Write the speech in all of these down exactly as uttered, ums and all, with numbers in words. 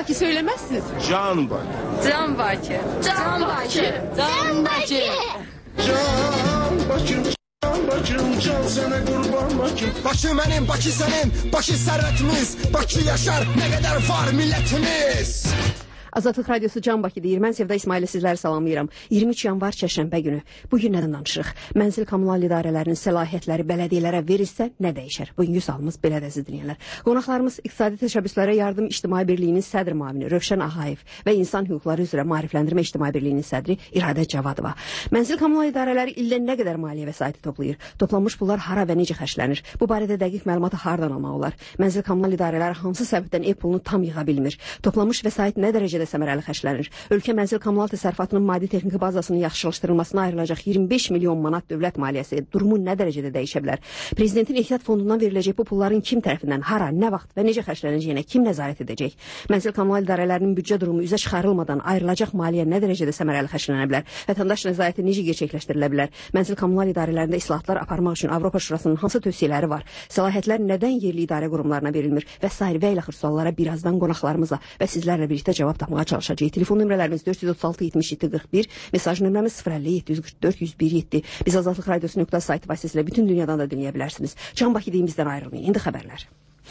Bakı söylemezsiniz. Can Bakı. Can Bakı. Can Bakı. Can Bakı. Can Bakım, can Bakım, can sana kurban Bakım. Bakı benim, Bakı senin, Bakı servetimiz. Bakı yaşar, ne kadar var milletimiz. Azadlıq Radiosu Can Bakı deyir. Mən Sevda İsmail'e sizləri salamlayıram. iyirmi üç yanvar çərşənbə günü. Bugün nədən danışırıq? Mənzil kommunal idarələrinin səlahiyyətləri bələdiyyələrə verilsə nə dəyişər? Bugünkü sualımız belə də siz dinləyənlər. Qonaqlarımız İqtisadi Təşəbbüslərə Yardım İctimai Birliyinin sədr müavini Rövşən Ağayev və İnsan Hüquqları üzrə Maarifləndirmə İctimai Birliyinin sədri İradə Cavadova. Mənzil kommunal idarələri ildə nə qədər maliyyə vəsaiti toplayır? Toplanmış pullar hara və necə xərclənir? Bu barədə dəqiq məlumatı hardan almaq olar? Mənzil kommunal idarələri hansı səbəbdən ev pulunu tam yığa bilmir? Toplanmış vəsait nə dərəcədə səmərəli xərclənir? Ölkə mənzil kommunal təsərrüfatının maddi texniki bazasının yaxşılaşdırılmasına ayrılacaq iyirmi beş milyon manat dövlət maliyyəsi durumu nə dərəcədə dəyişə bilər? Prezidentin ehtiyat fondundan veriləcək bu pulların kim tərəfindən, hara, nə vaxt və necə xərclənəcəyinə kim nəzarət edəcək? Mənzil kommunal idarələrinin büdcə durumu üzə çıxarılmadan ayrılacaq maliyyə nə dərəcədə səmərəli xərclənə bilər? Vətəndaş nəzarəti necə gerçəkləşdirilə bilər? Mənzil kommunal idarələrində islahatlar aparmaq üçün Avropa Şurasının hansı tövsiyələri var? Səlahiyyətlər nədən yerli idarə qurumlarına verilmir? Və sair və ilaxır suallara birazdan qonaqlarımızla və sizlərlə birlikdə cavab tapmağa çalışacağıq. Telefon nömrələrimiz dörd yüz otuz altı yetmiş yeddi qırx bir, mesaj nömrəmiz sıfır əlli yeddi yüz qırx dörd yüz bir yeddi. Biz Azadlıq Radiosu nöqtə saytı vasitəsilə bütün dünyadan da dinləyə bilərsiniz. Can Bakı deyimizdən ayrılmayın. İndi xəbərlər.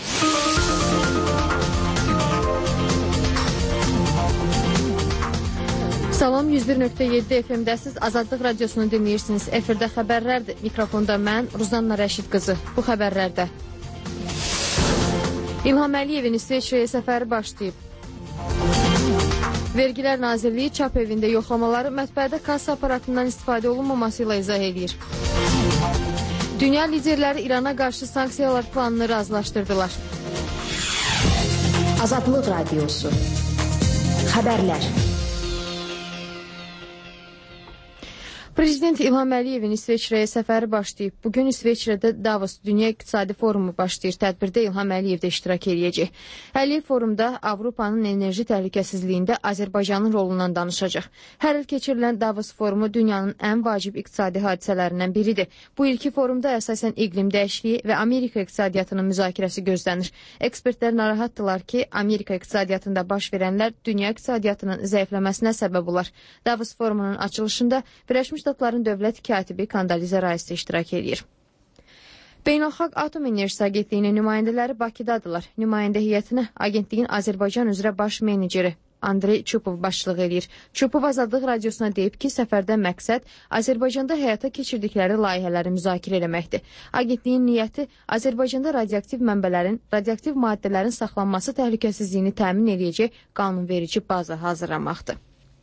Salam, yüz bir nöqtə yeddi F M-dəsiz Azadlıq Radiosunu dinləyirsiniz. Efirdə xəbərlərdir. Mikrofonda mən, Ruzanna Rəşid qızı. Bu xəbərlərdə İlham Əliyevin İsveçrəyə səfəri başlayıb. Vergilər Nazirliyi çap evində yoxlamaları mətbəədə kassa aparatından istifadə olunmaması ilə izah edir. Dünya liderləri İrana qarşı sanksiyalar planını razılaşdırdılar. Azadlıq Radiosu Xəbərlər. Prezident İlham Əliyevin İsveçrəyə səfəri başlayıb. Bugün İsveçrədə Davos Dünya İqtisadi Forumu başlayır. Tədbirdə İlham Əliyev də iştirak edəcək. Əliyev forumda Avropanın enerji təhlükəsizliyində Azərbaycanın rolundan danışacaq. Hər il keçirilən Davos forumu dünyanın ən vacib iqtisadi hadisələrindən biridir. Bu ilki forumda əsasən iqlim dəyişikliyi və Amerika iqtisadiyyatının müzakirəsi gözlənir. Ekspertlər narahatdırlar ki, Amerika iqtisadiyyatında baş verənlər dünya iqtisadiyyatının zəifləməsinə səbəb olar. Davos forumunun açılışında Birləşmiş Ştatların dövlət katibi Kandaliza Rice iştirak edir. Beynəlxalq Atom Enerjisi Agentliyinin nümayəndələri Bakıdadırlar. Nümayəndə heyətinə agentliyin Azərbaycan üzrə baş meneceri Andrey Çupov başçılıq edir. Çupov Azadlıq Radiosuna deyib ki, səfərdə məqsəd Azərbaycanda həyata keçirdikləri layihələri müzakirə eləməkdir. Agentliyin niyyəti Azərbaycanda radioaktiv mənbələrin, radioaktiv maddələrin saxlanması təhlükəsizliyini təmin edəcək qanunverici baza hazırlamaqdır.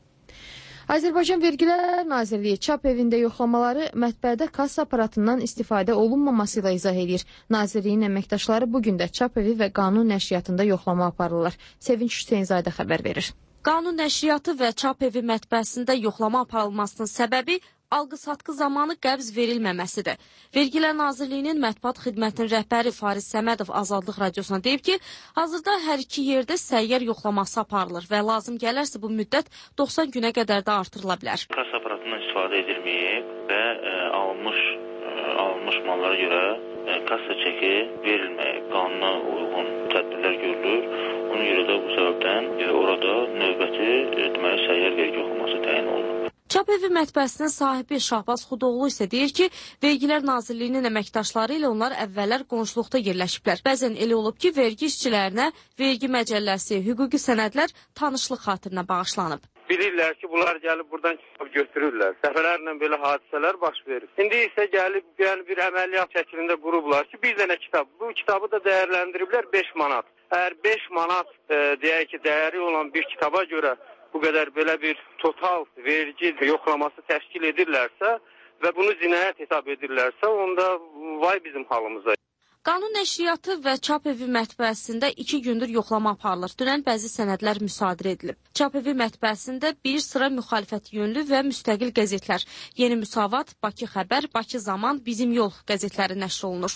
Azərbaycan Vergilər Nazirliyi çap evində yoxlamaları mətbəədə kassa aparatından istifadə olunmaması ilə izah edir. Nazirliyin əməkdaşları bugün də çap evi və qanun nəşriyyatında yoxlama aparırlar. Sevinç Hüseynzadə xəbər verir. Qanun nəşriyyatı və çap evi mətbəəsində yoxlama aparılmasının səbəbi alqı-satqı zamanı qəbz verilməməsidir. Vergilər Nazirliyinin mətbuat xidmətinin rəhbəri Fariz Səmədov Azadlıq Radiosuna deyib ki, hazırda hər iki yerdə səyyar yoxlaması aparılır və lazım gələrsə bu müddət doxsan günə qədər də artırıla bilər. Kassa aparatından istifadə edilməyib və ə, alınmış, ə, alınmış mallara görə ə, kassa çeki verilməyib. Qanuna uyğun tədbirlər görülür. Ona görə də bu səbəbdən ə, orada növbəti ə, deməli səyyar vergi yoxlaması təyin olunur. Çap evi mətbəəsinin sahibi Şahbaz Xudoğlu isə deyir ki, Vergilər Nazirliyinin əməkdaşları ilə onlar əvvəllər qonşuluqda yerləşiblər. Bəzən elə olub ki, vergi işçilərinə vergi məcəlləsi, hüquqi sənədlər tanışlıq xatirinə bağışlanıb. Bilirlər ki, bunlar gəlib buradan kitab götürürlər. Dəfələrlə belə hadisələr baş verir. İndi isə gəlib yəni bir əməliyyat şəklində qurublar ki, bir dənə kitab. Bu kitabı da dəyərləndiriblər beş manat. Əgər beş manat e, deyək ki, dəyəri olan bir kitaba görə bu qədər belə bir total vergi yoxlaması təşkil edirlərsə və bunu cinayət hesab edirlərsə, onda vay bizim halımıza. Qanun nəşriyyatı və çap evi mətbəəsində iki gündür yoxlama aparılır. Dünən bəzi sənədlər müsadirə edilib. Çap evi mətbəəsində bir sıra müxalifət yönlü və müstəqil qəzetlər, Yeni Müsavat, Bakı Xəbər, Bakı Zaman, Bizim Yol qəzetləri nəşr olunur.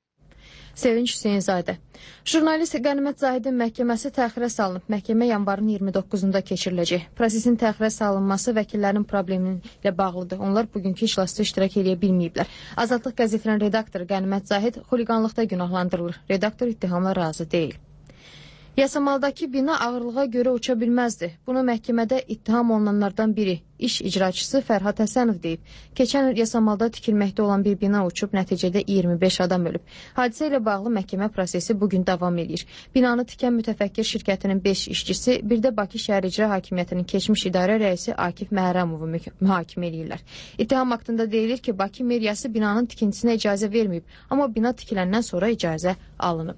Sevinç Hüseynzadə. Jurnalist Qənimət Zahidin məhkəməsi təxirə salınıb. Məhkəmə yanvarın iyirmi doqquzunda keçiriləcək. Prosesin təxirə salınması vəkillərin problemi ilə bağlıdır. Onlar bugünkü iclasda iştirak edə bilməyiblər. Azadlıq qəzetinin redaktoru Qənimət Zahid xuliqanlıqda günahlandırılır. Redaktor ittihamla razı deyil. Yasamaldakı bina ağırlığa görə uça bilməzdi. Bunu məhkəmədə ittiham olunanlardan biri, iş icraçısı Fərhad Həsənov deyib. Keçən il Yasamalda tikilməkdə olan bir bina uçub, nəticədə iyirmi beş adam ölüb. Hadisə ilə bağlı məhkəmə prosesi bugün davam edir. Binanı tikən mütəfəkkir şirkətinin beş işçisi, bir də Bakı Şəhər İcra Hakimiyyətinin keçmiş idarə rəisi Akif Məhərrəmovu mühakimə edirlər. İttiham haqqında deyilir ki, Bakı meriyası binanın tikintisinə icazə verməyib, amma bina tikiləndən sonra icazə alınıb.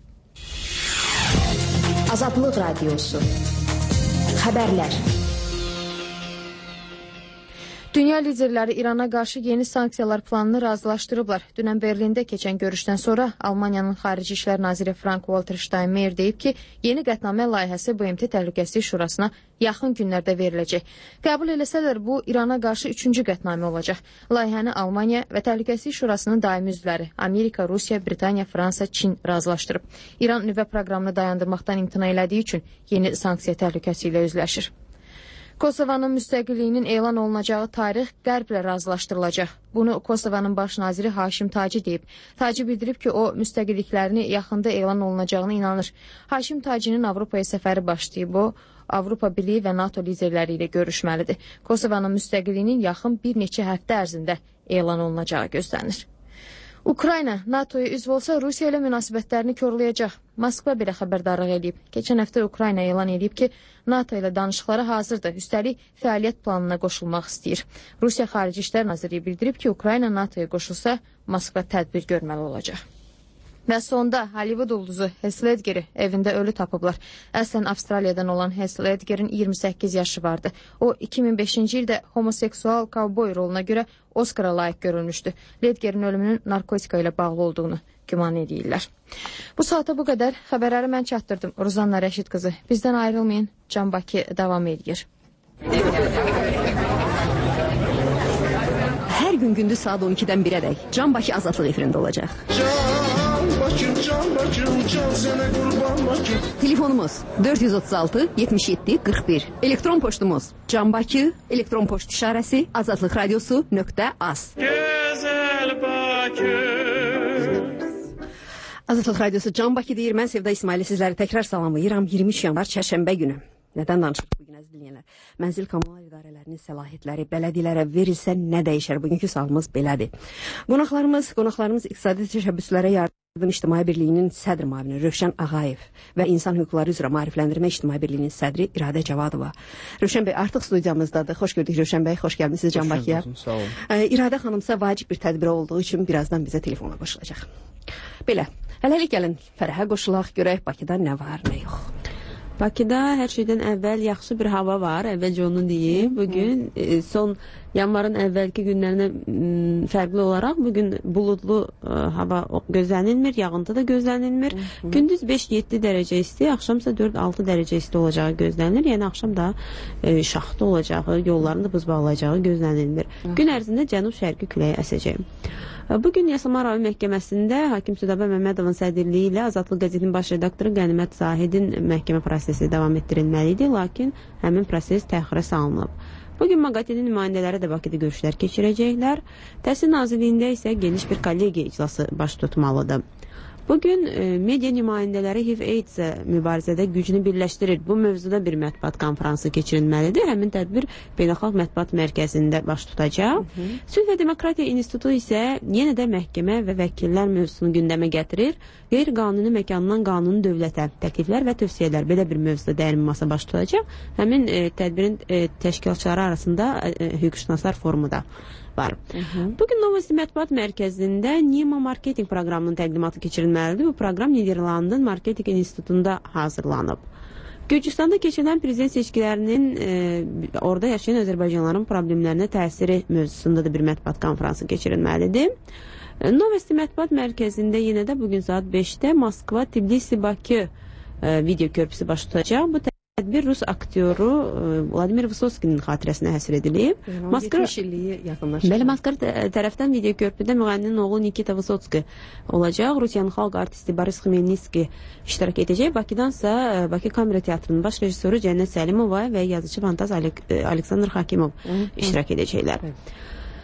Azadlıq Radiosu. Xəbərlər. Dünya liderləri İrana qarşı yeni sanksiyalar planını razılaşdırıblar. Dünən Berlində keçən görüşdən sonra Almaniyanın Xarici İşlər Naziri Frank-Walter Steinmeier deyib ki, yeni qətnamə layihəsi B M T Təhlükəsizlik Şurasına yaxın günlərdə veriləcək. Qəbul eləsələr, bu İrana qarşı üçüncü qətnamə olacaq. Layihəni Almaniya və Təhlükəsizlik Şurasının daimi üzvləri Amerika, Rusiya, Britaniya, Fransa, Çin razılaşdırıb. İran nüvə proqramını dayandırmaqdan imtina elədiyi üçün yeni sanksiya təhlükəsi ilə üzləşir. Kosovanın müstəqilliyinin elan olunacağı tarix Qərblə razılaşdırılacaq. Bunu Kosovanın baş naziri Haşim Taci deyib. Taci bildirib ki, o müstəqilliklərini yaxında elan olunacağına inanır. Haşim Tacinin Avropaya səfəri başlayıb. O, Avropa Birliyi və NATO liderləri ilə görüşməlidir. Kosovanın müstəqilliyinin yaxın bir neçə həftə ərzində elan olunacağı gözlənir. Ukrayna NATOya üzv olsa Rusiya ilə münasibətlərini korlayacaq. Moskva belə xəbərdarlıq edib. Keçən həftə Ukrayna elan edib ki, NATO ilə danışıqlara hazırdır. Üstəlik fəaliyyət planına qoşulmaq istəyir. Rusiya Xarici İşlər Nazirliyi bildirib ki, Ukrayna NATOya qoşulsa Moskva tədbir görməli olacaq. Və sonda Hollywood ulduzu Heath Ledgeri evində ölü tapıblar. Əslən Avstraliyadan olan Heath Ledgerin iyirmi səkkiz yaşı vardı. O, iki min beşinci ildə homoseksual kovboy roluna görə Oscara layiq görülmüşdü. Ledgerin ölümünün narkotika ilə bağlı olduğunu güman edirlər. Bu saata bu qədər. Xəbərləri mən çatdırdım. Ruzanna Rəşid qızı. Bizdən ayrılmayın. Can Bakı davam edir. Hər gün gündüz saat on ikidən birədək Can Bakı Azadlıq efirində olacaq. Can Bakım, can Bakım, can sənə qurban Bakım. Telefonumuz dörd yüz otuz altı yetmiş yeddi qırx bir. Elektron poçtumuz Can Bakı, elektron poçt işarəsi azadlıq radiosu nöqtə az. Gözəl Bakım. Azadlıq radiosu Can Bakı deyir. Mən Sevda İsmaili sizləri təkrar salamlayıram. iyirmi üç yanvar çərşənbə günü. Nədən danışırıq bugün əziz dinləyənlər? Mənzil kommunal idarələrinin səlahiyyətləri bələdiyələrə verilsə nə dəyişər? Bugünkü sualımız belədir. Qonaqlarımız, qonaqlarımız İqtisadi Təşəbbüslərə Yardım İctimai Birliyinin sədr müavini Rövşən Ağayev və İnsan Hüquqları üzrə Maarifləndirmə İctimai Birliyinin sədri İradə Cavadova. Rövşən bəy artıq studiyamızdadır. Xoş gördük Rövşən bəy. Xoş gəlmisiniz Can Bakıya. Sağ olun. İradə xanımsa vacib bir tədbir olduğu üçün birazdan bizə telefona qoşulacaq. Belə, hələlik gəlin fərəhə qoşulaq, görək Bakıda nə var, nə yox. Bakıda hər şeydən əvvəl yaxşı bir hava var, əvvəlcə onu deyim. Bugün e, son yanvarın əvvəlki günlərinə m, fərqli olaraq bugün buludlu e, hava gözlənilmir, yağıntı da gözlənilmir. Hı -hı. Gündüz beş yeddi dərəcə isti, axşamsa dörd altı dərəcə isti olacağı gözlənilir. Yəni axşam da e, şaxta olacağı, yolların da buz bağlayacağı gözlənilmir. Hı -hı. Gün ərzində cənub-şərqi küləyə əsəcək. Bugün Yasama Rayon Məhkəməsində hakim Südabə Məmmədovun sədrliyi ilə Azadlıq qəzetinin baş redaktoru Qənimət Zahidin məhkəmə prosesi davam etdirilməlidir, lakin həmin proses təxirə salınıb. Bugün MAQATE-nin nümayəndələri də Bakıda görüşlər keçirəcəklər. Təhsil Nazirliyində isə geniş bir kollegiya iclası baş tutmalıdır. Bugün e, media nümayəndələri H I V-AIDS mübarizədə gücünü birləşdirir. Bu mövzuda bir mətbuat konfransı keçirilməlidir. Həmin tədbir Beynəlxalq Mətbuat Mərkəzində baş tutacaq. Sülh və Demokratiya İnstitutu isə yenə də məhkəmə və vəkillər mövzusunu gündəmə gətirir. Qeyri-qanuni məkandan qanuni dövlətə təkliflər və tövsiyələr belə bir mövzuda dəyirmi masa baş tutacaq. Həmin e, tədbirin e, təşkilatçıları arasında e, hüquqşünaslar forumu da var. Hı -hı. Bugün Novosti Mətbuat Mərkəzində Nima Marketing proqramının təqdimatı keçirilməlidir. Bu proqram Niderlandın Marketing İnstitutunda hazırlanıb. Gürcüstanda keçirilən prezident seçkilərinin e, orada yaşayan Azərbaycanlıların problemlərinə təsiri mövzusunda da bir mətbuat konfransı keçirilməlidir. Novosti Mətbuat Mərkəzində yenə də bugün saat beşdə Moskva, Tbilisi, Bakı e, video körpüsü baş tutacaq. Bu tədbir Rus aktyoru Vladimir Vysotsky'nin xatirəsinə həsr edilib. yetmiş illiyi yaxınlaşır. Bəli, Moskva tərəfdən video körpüdə müğənninin oğlu Nikita Vysotsky olacaq. Rusiyanın xalq artisti Boris Xmelnytski iştirak edəcək. Bakıdansa Bakı Kamera Teatrının baş rejissoru Cənnət Səlimova və yazıcı fantaz Aleksandr Xakimov iştirak edəcəklər.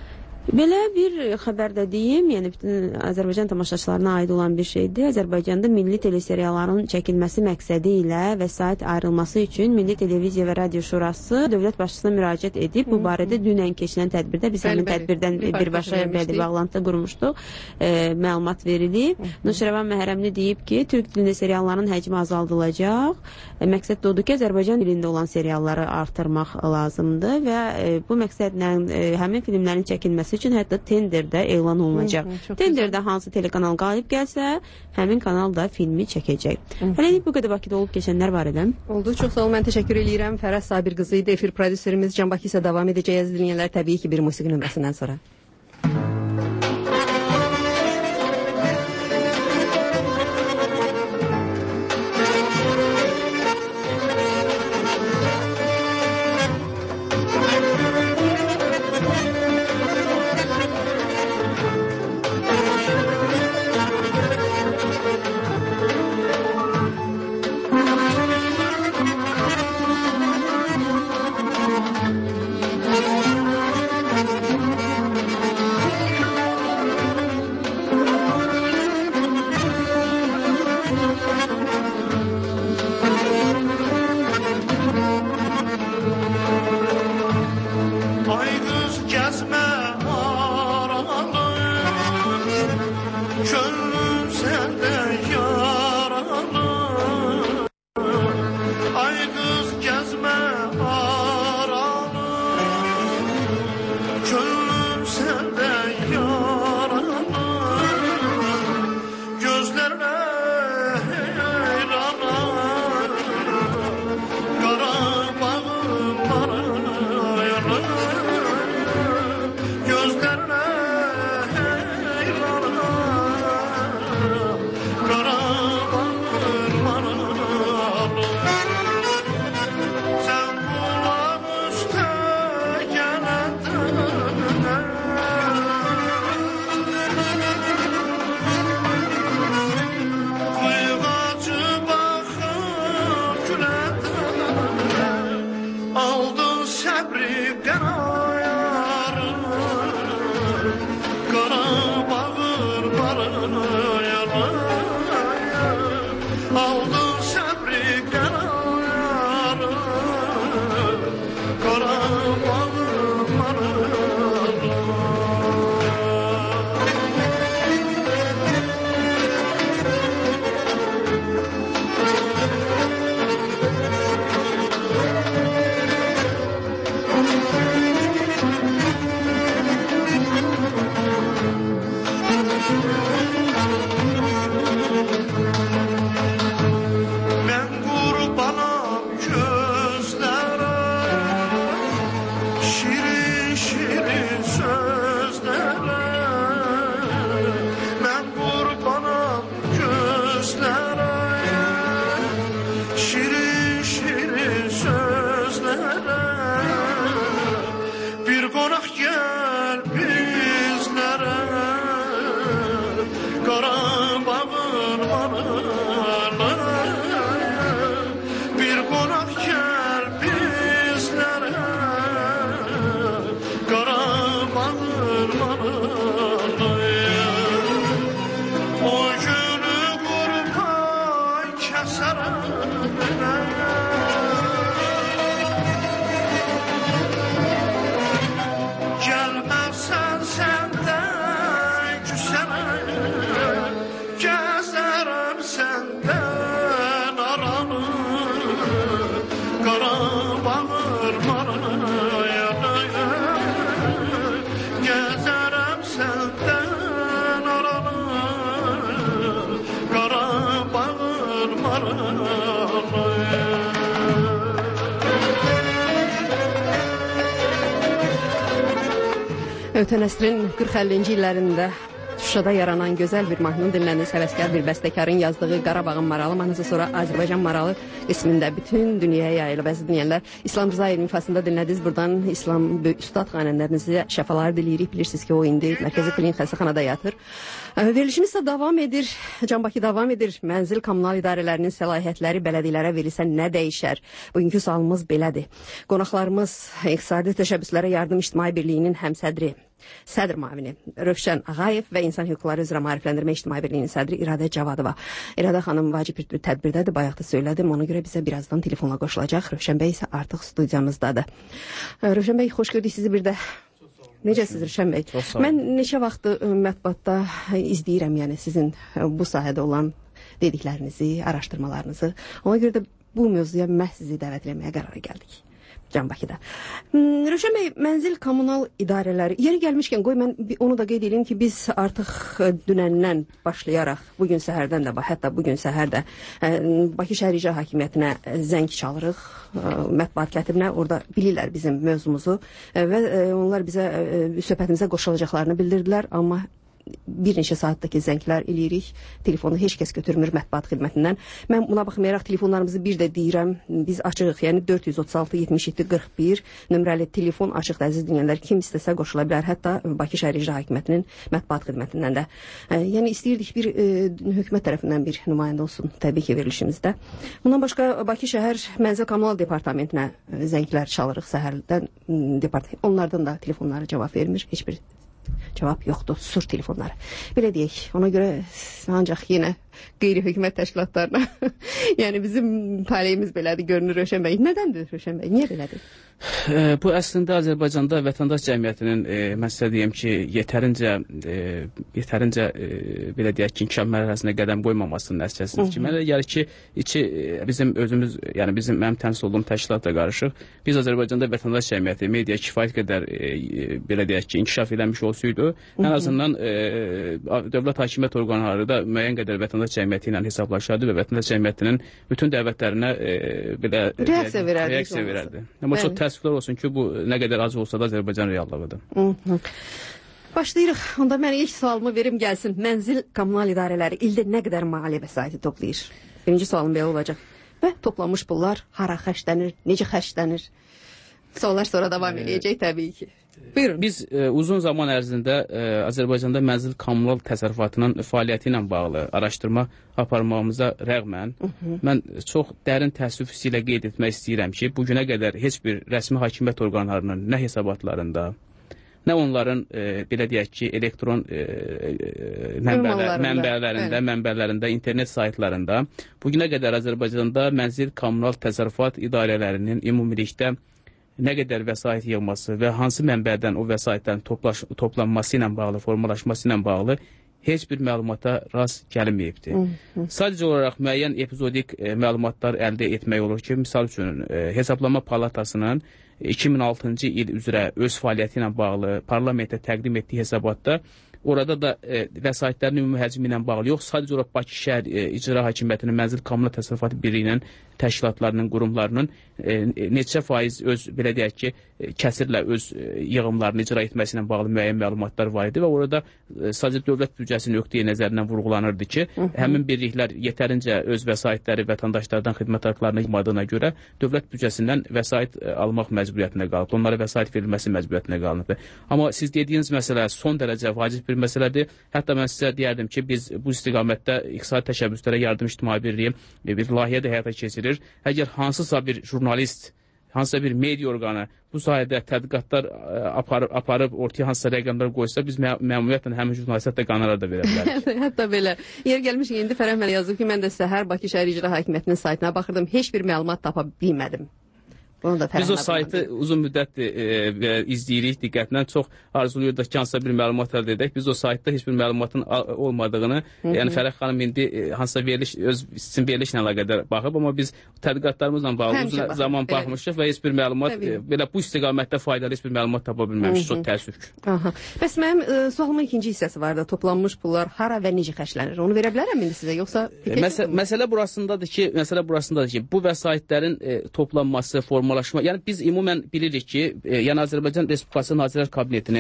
Belə bir xəbər də deyim, yəni bütün Azərbaycan tamaşaçılarına aid olan bir şeydir. Azərbaycanda milli teleserialların çəkilməsi məqsədi ilə vəsait ayrılması üçün Milli Televiziya və Radio Şurası dövlət başçısına müraciət edib. Bu barədə dünən keçilən tədbirdə biz həmin tədbirdən birbaşa bəli bağlantı qurmuşduq. E, məlumat verilib. Nuşirəvan Məhrəmli deyib ki, türk dilində serialların həcmi azaldılacaq. E, məqsəd də odur ki, Azərbaycan dilində olan serialları artırmaq lazımdır və e, bu məqsədlə e, həmin filmlərin çəkilməsi üçün hətta tenderdə elan olunacaq. Hı, tenderdə hansı telekanal qalib gəlsə, həmin kanal da filmi çəkəcək. Hələlik bu qədər Bakıda olub keçənlər var edən. Oldu, çox sağ ol, mən təşəkkür edirəm. Fərəz Sabir qızı idi, efir prodüserimiz Can Bakı isə davam edəcək. Dinləyənlər təbii ki, bir musiqi nömrəsindən sonra. Ötən əsrin qırx əllinci illərində Şuşada yaranan gözəl bir mahnını dinləndiniz. Həvəskar bir bəstəkarın yazdığı Qarabağın Maralı mahnısı, sonra Azərbaycan Maralı qismində bütün dünyaya yayılıb. Əziz dinləyənlər, İslam Rızayev ifasında dinlədiniz. Buradan İslam Üstad xanəndərinizə şəfalar diləyirik. Bilirsiniz ki, o indi Mərkəzi Klinik Xəstəxanada yatır. Verilişimiz də davam edir. Can Bakı davam edir. Mənzil kommunal idarələrinin səlahiyyətləri bələdiyyələrə verilsə nə dəyişər? Bugünkü sualımız belədir. Qonaqlarımız İqtisadi Təşəbbüslərə Yardım İctimai Birliyinin həmsədri, sədr müavini Rövşən Ağayev və İnsan Hüquqları üzrə Maarifləndirmə İctimai Birliyinin sədri İradə Cavadova. İradə xanım vacib bir tədbirdədir, bayaq da söylədim. Ona görə bizə birazdan telefonla qoşulacaq. Rövşən bəy isə artıq studiyamızdadır. Rövşən bəy, xoş gördük sizi bir də. Necəsiz Rövşən bəy? Mən neçə vaxtı mətbuatda izləyirəm, yəni sizin bu sahədə olan dediklərinizi, araşdırmalarınızı. Ona görə də bu mövzuya məhz sizi dəvət etməyə qərara gəldik. Can Bakıda. Rövşən bəy, mənzil kommunal idarələri, yeri gəlmişkən qoy mən onu da qeyd edeyim ki, biz artıq dünəndən başlayaraq, bugün səhərdən də, hətta bugün səhər də Bakı Şəhər İcra Hakimiyyətinə zəng çalırıq, mətbuat kətibinə, orada bilirlər bizim mövzumuzu və onlar bizə söhbətimizə qoşulacaqlarını bildirdilər, amma bir neçə saatdakı zənglər eləyirik, telefonu heç kəs götürmür mətbuat xidmətindən. Mən buna baxmayaraq telefonlarımızı bir də deyirəm, biz açığıq, yəni dörd yüz otuz altı yetmiş yeddi qırx bir nömrəli telefon açıqdır, əziz dinləyənlər, kim istəsə qoşula bilər, hətta Bakı Şəhər İcra Hakimiyyətinin mətbuat xidmətindən də. Yəni istəyirdik bir e, hökumət tərəfindən bir nümayəndə olsun, təbii ki, verilişimizdə. Bundan başqa Bakı Şəhər Mənzil Kommunal Departamentinə zənglər çalırıq səhərdən, departament, onlardan da telefonları cavab vermir, heç bir cavab yoxdur, sur telefonları. Belə deyək, ona görə ancaq yenə qeyri-hökumət təşkilatlarına, yəni bizim taleyimiz belədir, görünür Rövşən bəy. Nədəndir Rövşən bəy, niyə belədir? Bu əslində Azərbaycanda vətəndaş cəmiyyətinin, e, mən sizə deyim ki, yetərincə, e, yetərincə e, belə deyək ki, inkişaf mərhələsində qədəm qoymamasının nəticəsidir ki, mənə gəlir ki, içi bizim özümüz, yəni bizim mənim təmsil olduğum təşkilatla qarışıq. Biz Azərbaycanda vətəndaş cəmiyyəti, media kifayət qədər e, belə deyək ki, inkişaf eləmiş olsaydı, ən azından e, dövlət hakimiyyət orqanları da müəyyən qədər vətəndaş cəmiyyəti ilə hesablaşardı və vətəndaş cəmiyyətinin bütün dəvətlərinə e, belə reaksiya verərdi. Reaksiya verərdi. Amma çox təəssüflər olsun ki, bu nə qədər az olsa da Azərbaycan reallığıdır. Başlayırıq. Onda mən ilk sualımı verim gəlsin. Mənzil kommunal idarələri ildə nə qədər maliyyə vəsaiti toplayır? Birinci sualım belə olacaq. Və toplanmış pullar hara xərclənir, necə xərclənir? Suallar sonra davam edəcək təbii ki. Buyurun. Biz e, uzun zaman ərzində e, Azərbaycanda mənzil kommunal təsərrüfatının fəaliyyəti ilə bağlı araşdırma aparmağımıza rəğmən, uh -huh. mən çox dərin təəssüf hissi ilə qeyd etmək istəyirəm ki, bugünə qədər heç bir rəsmi hakimiyyət orqanlarının nə hesabatlarında, nə onların e, belə deyək ki, elektron e, e, mənbələr, mənbələrində, evet. mənbələrində, internet saytlarında bugünə qədər Azərbaycanda mənzil kommunal təsərrüfat idarələrinin ümumilikdə nə qədər vəsait yığması və hansı mənbədən o vəsaitlərin toplaş, toplanması ilə bağlı, formalaşması ilə bağlı heç bir məlumata rast gəlinməyibdir. Sadəcə olaraq müəyyən epizodik e, məlumatlar əldə etmək olur ki, misal üçün e, Hesablama Palatasının iki min altıncı il üzrə öz fəaliyyəti ilə bağlı parlamentə təqdim etdiyi hesabatda orada da e, vəsaitlərin ümumi həcmi ilə bağlı yox, sadəcə olaraq Bakı şəhər e, İcra Hakimiyyətinin Mənzil Kommunal Təsərrüfatı Birliyinin təşkilatlarının, qurumlarının e, neçə faiz öz, belə deyək ki, e, kəsirlə öz e, yığımlarını icra etməsi ilə bağlı müəyyən məlumatlar var idi və orada e, sadəcə dövlət büdcəsi nöqteyi nəzərindən vurğulanırdı ki, uh -huh. həmin birliklər yetərincə öz vəsaitləri vətəndaşlardan xidmət haqlarını yığmadığına görə dövlət büdcəsindən vəsait e, almaq məcburiyyətində qalıb, onlara vəsait verilməsi məcburiyyətində qalıb. Amma siz dediyiniz məsələ son dərəcə vacib bir məsələdir. Hətta mən sizə deyərdim ki, biz bu istiqamətdə İqtisadi Təşəbbüslərə Yardım İctimai Birliyi bir layihə də həyata keçirir. Əgər hansısa bir jurnalist, hansısa bir media orqanı bu sayədə tədqiqatlar aparıb, aparıb ortaya hansısa rəqəmlər qoysa, biz mə məmumiyyətlə həmin jurnalistə də qanarar da verə bilərik. Hətta belə. Yer gəlmiş, indi Fərəh mənə yazıb ki, mən də səhər Bakı Şəhər İcra Hakimiyyətinin saytına baxırdım, heç bir məlumat tapa bilmədim. Biz o saytı uzun müddətdir e, izləyirik diqqətlə, çox arzuluyorduk ki, hansısa bir məlumat əldə edək. Biz o saytda heç bir məlumatın olmadığını, Hı -hı. yəni Fərəh xanım indi e, hansısa veriliş, öz sizin verilişlə əlaqədar baxıb, amma biz tədqiqatlarımızla bağlı Həmçə uzun baxım. zaman evet. baxmışıq və heç bir məlumat, e, belə bu istiqamətdə faydalı heç bir məlumat tapa bilməmişik, çox təəssüf ki. Aha. Bəs mənim e, sualımın ikinci hissəsi var da, toplanmış pullar hara və necə xərclənir? Onu verə bilərəm indi sizə, yoxsa? E, məsə məsələ burasındadır ki, məsələ burasındadır ki, bu vəsaitlərin e, toplanması, formalaşma, yəni biz ümumən bilirik ki, e, yəni Azərbaycan Respublikası Nazirlər Kabinetinin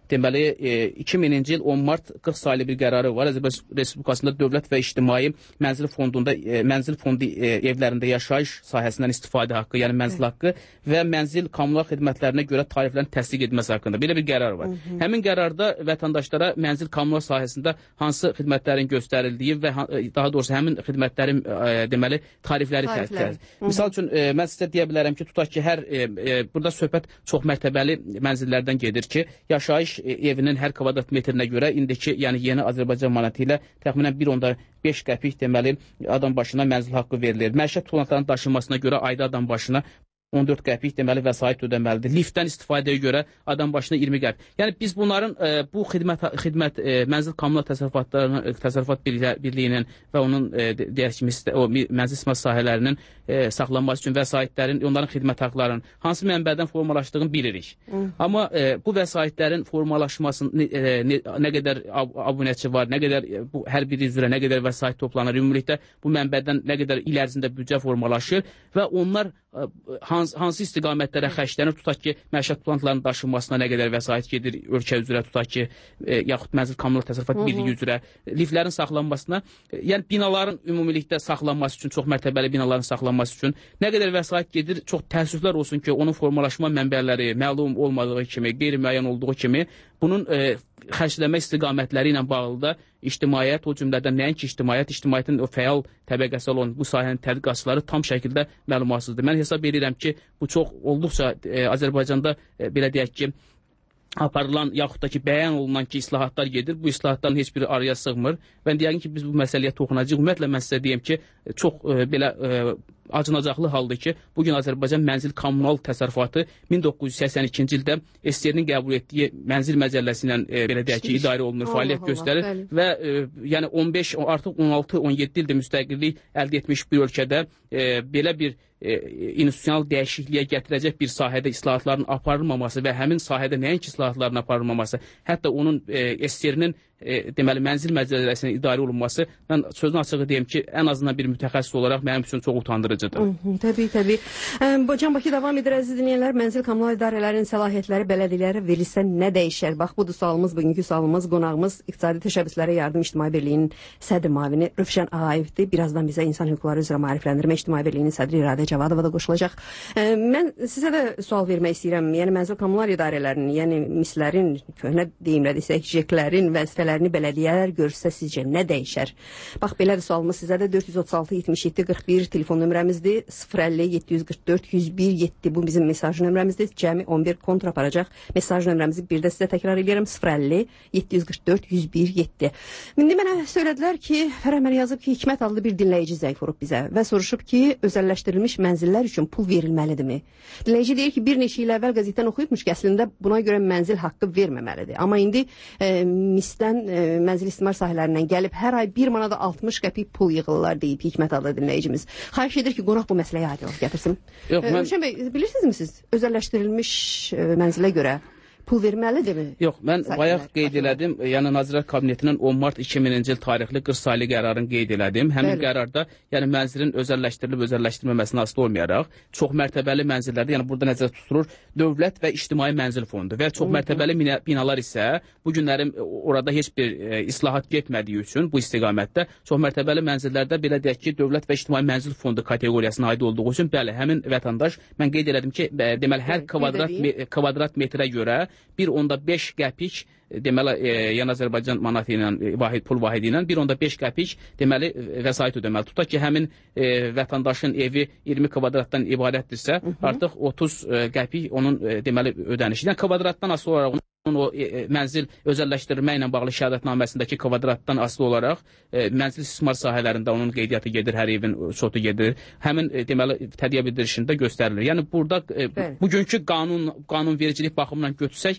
deməli iki mininci il on mart qırx saylı bir qərarı var. Azərbaycan Respublikasında Dövlət və İctimai Mənzil Fondunda mənzil fondu evlərində yaşayış sahəsindən istifadə haqqı, yəni mənzil haqqı və mənzil kommunal xidmətlərinə görə tariflərin təsdiq edilməsi haqqında belə bir qərar var. Hı -hı. Həmin qərarda vətəndaşlara mənzil kommunal sahəsində hansı xidmətlərin göstərildiyi və daha doğrusu həmin xidmətlərin e, deməli tarifləri təsdiq. Misal üçün e, mən sizə deyə bilərəm ki, tutaq ki, hər e, e, burada söhbət çox mərtəbəli mənzillərdən gedir ki, yaşayış evinin hər kvadrat metrinə görə indiki, yəni yeni Azərbaycan manatı ilə təxminən bir nöqtə beş qəpik deməli adam başına mənzil haqqı verilir. Məişət tulanatlarının daşınmasına görə ayda adam başına on dörd qəpik deməli vəsait ödəməlidir. Liftdən istifadəyə görə adam başına iyirmi qəpik. Yəni biz bunların e, bu xidmət xidmət e, mənzil kommunal təsərrüfatlarının təsərrüfat birliyinin və onun e, deyək kimi o mənzil istismar sahələrinin e, saxlanması üçün vəsaitlərin, onların xidmət haqqlarının hansı mənbədən formalaşdığını bilirik. Hı. Amma e, bu vəsaitlərin formalaşmasının e, nə, nə qədər ab abunəçi var, nə qədər e, bu hər biri üzrə nə qədər vəsait toplanır, ümumilikdə bu mənbədən nə qədər il ərzində büdcə formalaşır və onlar Hansı, hansı istiqamətlərə xərclənir, tutaq ki, məişət planlarının daşınmasına nə qədər vəsait gedir ölkə üzrə, tutaq ki, e, yaxud mənzil kommunal təsərrüfat birliyi üzrə, liftlərin saxlanmasına, e, yəni binaların ümumilikdə saxlanması üçün, çox mərtəbəli binaların saxlanması üçün nə qədər vəsait gedir, çox təəssüflər olsun ki, onun formalaşma mənbələri məlum olmadığı kimi, qeyri-müəyyən olduğu kimi, bunun e, xərcləmə istiqamətləri ilə bağlı da ictimaiyyət, o cümlədən nəinki ictimaiyyət, ictimaiyyətin o fəal təbəqəsi olan bu sahənin tədqiqatçıları tam şəkildə məlumatsızdır. Mən hesab edirəm ki, bu çox olduqca e, Azərbaycanda e, belə deyək ki, aparılan yaxud da ki, bəyan olunan ki, islahatlar gedir. Bu islahatların heç biri araya sığmır. Və deyəkin ki, biz bu məsələyə toxunacağıq. Ümumiyyətlə, mən sizə deyim ki, çox e, belə e, acınacaqlı haldır ki, bugün Azərbaycan mənzil kommunal təsərrüfatı min doqquz yüz səksən ikinci ildə S S R-nin qəbul etdiyi mənzil məcəlləsi ilə e, belə deyək ki, idarə olunur, fəaliyyət göstərir Allah, və e, yəni on beş, artıq on altı on yeddi ildə müstəqillik əldə etmiş bir ölkədə e, belə bir e, institusional dəyişikliyə gətirəcək bir sahədə islahatların aparılmaması və həmin sahədə nəinki islahatların aparılmaması, hətta onun e, S S R-nin e, deməli mənzil məcəlləsinin idarə olunması, mən sözün açığı deyim ki, ən azından bir mütəxəssis olaraq mənim üçün çox utandırıcıdır. Hı -hı, təbii, təbii. E, Can Bakı davam edir, əziz dinləyənlər. Mənzil kommunal idarələrinin səlahiyyətləri bələdiyyələrə verilsə nə dəyişər? Bax, budur sualımız, bugünkü sualımız. Qonağımız İqtisadi Təşəbbüslərə Yardım İctimai Birliyinin sədr müavini Rövşən Ağayevdir. Birazdan bizə insan hüquqları üzrə maarifləndirmə İctimai Birliyinin sədri İradə Cavadova da qoşulacaq. E, mən sizə də sual vermək istəyirəm. Yəni, mənzil kommunal idarələrinin, yəni mislərin, köhnə deyimlə desək, jeklərin vəzifələrini bələdiyyələr görsə sizcə nə dəyişər? Bax, belədir sualımız sizə də dörd yüz otuz altı yetmiş yeddi qırx bir telefon nömrəmizdir. sıfır əlli yeddi yüz qırx dörd yüz bir yeddi bu bizim mesaj nömrəmizdir. Cəmi on bir kontra aparacaq. Mesaj nömrəmizi bir də sizə təkrar edirəm. sıfır əlli yeddi yüz qırx dörd yüz bir yeddi. İndi mənə söylədilər ki, Fərəmər yazıb ki, Hikmət adlı bir dinləyici zəng vurub bizə və soruşub ki, özəlləşdirilmiş mənzillər üçün pul verilməlidirmi? Dinləyici deyir ki, bir neçə il əvvəl qəzetdən oxuyubmuş ki, əslində buna görə mənzil haqqı verməməlidir. Amma indi e, misdən e, mənzil istismar sahələrindən gəlib hər ay bir manada altmış qəpik pul yığılırlar deyib Hikmət adlı dinləyicimiz. Xahiş edir ki, qonaq bu məsələyə aydınlıq gətirsin. Yox, mən... Rövşən bəy, bilirsinizmi siz özəlləşdirilmiş e, mənzilə görə pul verməlidirmi? Yox, mən bayaq qeyd elədim, yəni Nazirlər Kabinetinin on mart iki mininci il tarixli qırx saylı qərarını qeyd elədim. Həmin Bəli. qərarda yəni mənzilin özəlləşdirilib özəlləşdirilməməsinə asılı olmayaraq çox mərtəbəli mənzillərdə, yəni burada nəzərdə tutulur Dövlət və İctimai Mənzil Fondu və çox mərtəbəli binalar isə bu günlərin orada heç bir e, islahat getmədiyi üçün bu istiqamətdə çox mərtəbəli mənzillərdə belə deyək ki, Dövlət və İctimai Mənzil Fondu kateqoriyasına aid olduğu üçün bəli, həmin vətəndaş mən qeyd elədim ki, deməli hər kvadrat me kvadrat metrə görə bir onda beş qəpik deməli e, yəni Azərbaycan manatı ilə e, vahid pul vahidi ilə bir onda beş qəpik deməli vəsait ödəməli. Tutaq ki, həmin e, vətəndaşın evi iyirmi kvadratdan ibarətdirsə, Hı -hı. artıq otuz e, qəpik onun e, deməli ödənişi. Yəni kvadratdan asılı olaraq o e, mənzil özəlləşdirmə ilə bağlı şəhadətnaməsindəki kvadratdan asılı olaraq e, mənzil istismar sahələrində onun qeydiyyatı gedir, hər evin çotu gedir. Həmin e, deməli tədqiq bildirişində göstərilir. Yəni burada e, bugünkü qanun qanunvericilik baxımından götürsək,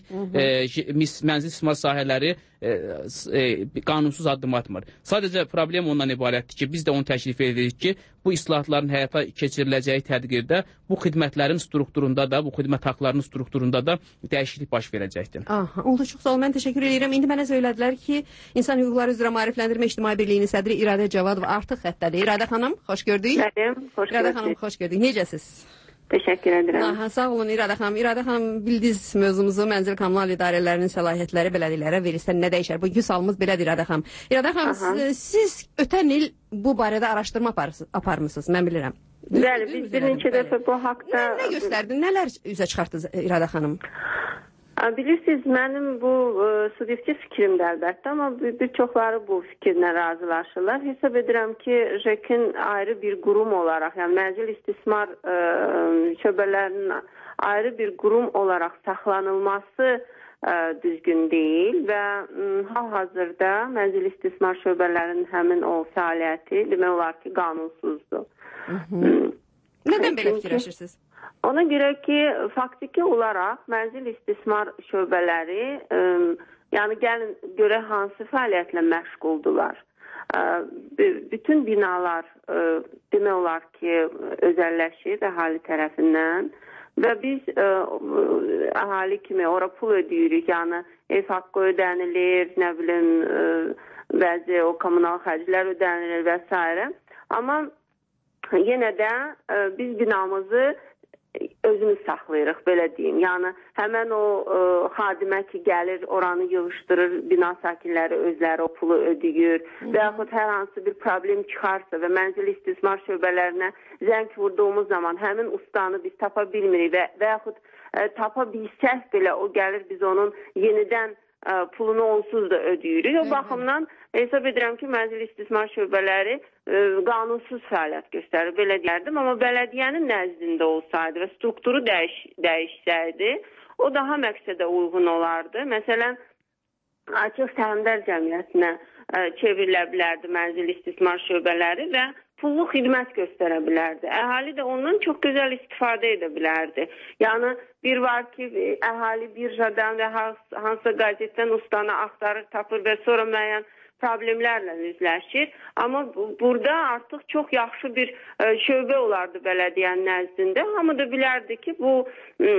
e, mənzil istismar sahələri e, e, qanunsuz addım atmır. Sadəcə problem ondan ibarətdir ki, biz də onu təklif edirik ki, bu islahatların həyata keçiriləcəyi tədbirdə bu xidmətlərin strukturunda da, bu xidmət haqlarının strukturunda da dəyişiklik baş verəcəkdir. Aha, oldu, çox sağ olun, mən təşəkkür edirəm. İndi mənə söylədilər ki, İnsan Hüquqları üzrə Maarifləndirmə İctimai Birliyinin sədri İradə Cavadova artıq xətdədir. İradə xanım, xoş gördük. Mənim, xoş gördük. İradə xanım, xoş gördük. Necəsiz? Təşəkkür edirəm. Aha, sağ olun İradə xanım. İradə xanım, bildiniz mövzumuzu mənzil kommunal idarələrinin səlahiyyətləri bələdiyələrə verilsə nə dəyişər? Bugünkü sualımız belədir İradə xanım. İradə xanım, siz ötən il bu barədə araşdırma aparmısınız, mən bilirəm. Bəli, biz bir neçə dəfə bu haqda... Nə, nə göstərdi, nələr üzə çıxartdınız İradə xanım? Bilirsiniz, mənim bu e, subyektiv fikrimdir əlbəttə, amma bir, bir çoxları bu fikirlə razılaşırlar. Hesab edirəm ki, JEK-in ayrı bir qurum olaraq, yəni mənzil istismar e, şöbələrinin ayrı bir qurum olaraq saxlanılması e, düzgün deyil və hal-hazırda mənzil istismar şöbələrinin həmin o fəaliyyəti demək olar ki, qanunsuzdur. Nədən belə fikirləşirsiniz? Ona görə ki, faktiki olaraq mənzil istismar şöbələri, ə, yəni gəlin görə hansı fəaliyyətlə məşğuldular. Ə, bütün binalar ə, demək olar ki, özəlləşir əhali tərəfindən və biz ə, əhali kimi ora pul ödəyirik, yəni ev haqqı ödənilir, nə bilim, ə, bəzi o kommunal xərclər ödənilir və s. Amma yenə də ə, biz binamızı özümüz saxlayırıq, belə deyim. Yəni, həmən o ə, xadimə ki, gəlir, oranı yığışdırır, bina sakinləri özləri o pulu ödəyir və yaxud hər hansı bir problem çıxarsa və mənzil istismar şöbələrinə zəng vurduğumuz zaman həmin ustanı biz tapa bilmirik və, və yaxud ə, tapa bilsək belə o gəlir, biz onun yenidən ə, pulunu onsuz da ödəyirik. O baxımdan hesab edirəm ki, mənzil istismar şöbələri ə, qanunsuz fəaliyyət göstərir, belə deyərdim. Amma bələdiyyənin nəzdində olsaydı və strukturu dəyiş, dəyişsəydi, o daha məqsədə uyğun olardı. Məsələn, açıq səhmdar cəmiyyətinə ə, çevrilə bilərdi mənzil istismar şöbələri və pullu xidmət göstərə bilərdi. Əhali də ondan çox gözəl istifadə edə bilərdi. Yəni, bir var ki, əhali birjadan və hansısa qəzetdən ustanı axtarır, tapır və sonra müəyyən problemlərlə üzləşir. Amma burada artıq çox yaxşı bir ə, şöbə olardı bələdiyyənin nəzdində. Hamı da bilərdi ki, bu ə,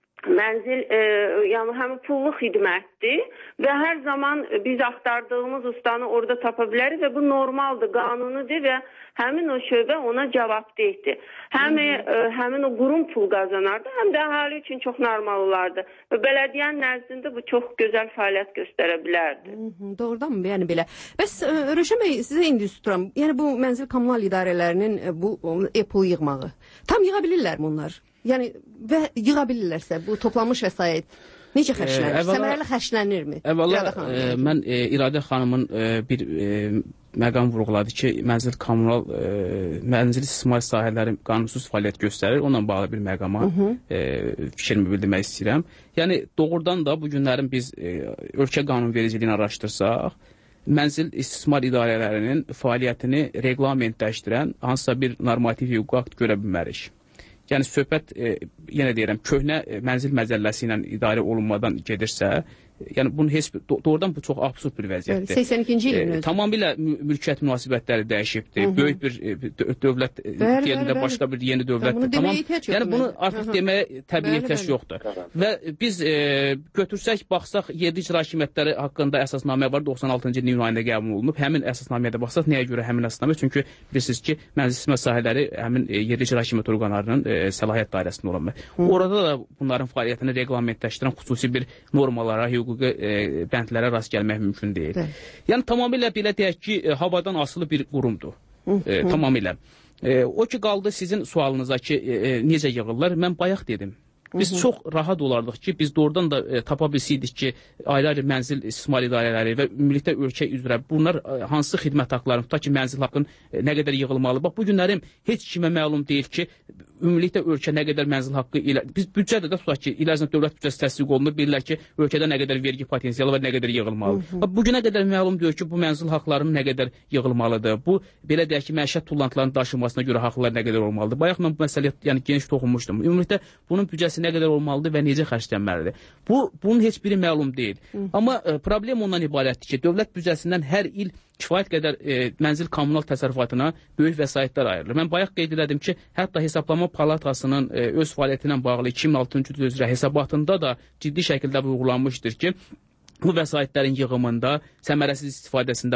mənzil ə, yəni həmin pullu xidmətdir və hər zaman biz axtardığımız ustanı orada tapa bilərik və bu normaldır, qanunudur və həmin o şöbə ona cavabdehdir. Həm ə, həmin o qurum pul qazanardı, həm də əhali üçün çox normal olardı. Və bələdiyyənin nəzdində bu çox gözəl fəaliyyət göstərə bilərdi. Doğrudan mı? Yəni belə. Bəs Rövşən bəy, sizə indi tuturam. Yəni bu mənzil kommunal idarələrinin bu e-pul yığmağı. Tam yığa bilirlər mi onlar? Yəni və yığa bilirlərsə bu toplanmış vəsait necə xərclənir? E, Səmərəli xərclənirmi? Əvvəla e, mən e, İradə xanımın e, bir e, məqam vurğuladı ki, mənzil kommunal e, mənzil istismar sahələri qanunsuz fəaliyyət göstərir. Onunla bağlı bir məqama e, fikrimi bildirmək istəyirəm. Yəni doğrudan da bu günlərin biz e, ölkə qanunvericiliyini araşdırsaq, mənzil istismar idarələrinin fəaliyyətini reqlamentləşdirən hansısa bir normativ hüquqi akt görə bilmərik. Yəni söhbət, e, yenə deyirəm, köhnə e, mənzil məcəlləsi ilə idarə olunmadan gedirsə, yəni bunun heç doğrudan bu çox absurd bir vəziyyətdir. səksən ikinci ilin özü. Tamamilə mülkiyyət münasibətləri dəyişibdir. Hı -hı. Böyük bir e, dövlət bəli, yerində bəli, başqa bir yeni dövlətdir. Tamam. Yəni bunu artıq Hı -hı. deməyə təbii ehtiyac yoxdur. Və biz e, götürsək, baxsaq, yerli icra hakimiyyətləri haqqında əsasnamə var, doxsan altıncı ilin iyun ayında qəbul olunub. Həmin əsasnaməyə də baxsaq, nəyə görə həmin əsasnamə? Çünki bilirsiniz ki, mənzil istismar sahələri həmin e, yerli icra hakimiyyət orqanlarının e, səlahiyyət dairəsində olan. Orada da bunların fəaliyyətini reqlamentləşdirən xüsusi bir normalara, hüquqi e, bəndlərə rast gəlmək mümkün deyil. Də. Yəni tamamilə belə deyək ki, e, havadan asılı bir qurumdur. E, tamamilə. E, o ki qaldı sizin sualınıza ki, e, e, necə yığırlar? Mən bayaq dedim. Biz Hı -hı. çox rahat olardıq ki, biz doğrudan da e, tapa bilsəydik ki, ayrı-ayrı mənzil istismar idarələri və ümumilikdə ölkə üzrə bunlar e, hansı xidmət haqqlarını tutar ki, mənzil haqqının e, nə qədər yığılmalı. Bax, bu günlərim heç kimə məlum deyil ki, ümumilikdə ölkə nə qədər mənzil haqqı ilə... Biz büdcədə də tutaq ki, il ərzində dövlət büdcəsi təsdiq olunur, bilirlər ki, ölkədə nə qədər vergi potensialı və nə qədər yığılmalı. Hı -hı. Bax, bugünə qədər məlum deyir ki, bu mənzil haqqlarının nə qədər yığılmalıdır. Bu, belə deyək ki, məişət tullantılarının daşınmasına görə haqqlar nə qədər olmalıdır. Bayaq mən bu məsələyə yəni, geniş toxunmuşdum. Ümumilikdə bunun büdcəsi nə qədər olmalıdır və necə xərclənməlidir. Bu, bunun heç biri məlum deyil. Hı. Amma e, problem ondan ibarətdir ki, dövlət büdcəsindən hər il kifayət qədər e, mənzil kommunal təsərrüfatına böyük vəsaitlər ayrılır. Mən bayaq qeyd elədim ki, hətta hesablama palatasının e, öz fəaliyyəti ilə bağlı iki min altıncı il üzrə hesabatında da ciddi şəkildə vurğulanmışdır ki, bu vəsaitlərin yığımında, səmərəsiz istifadəsində problem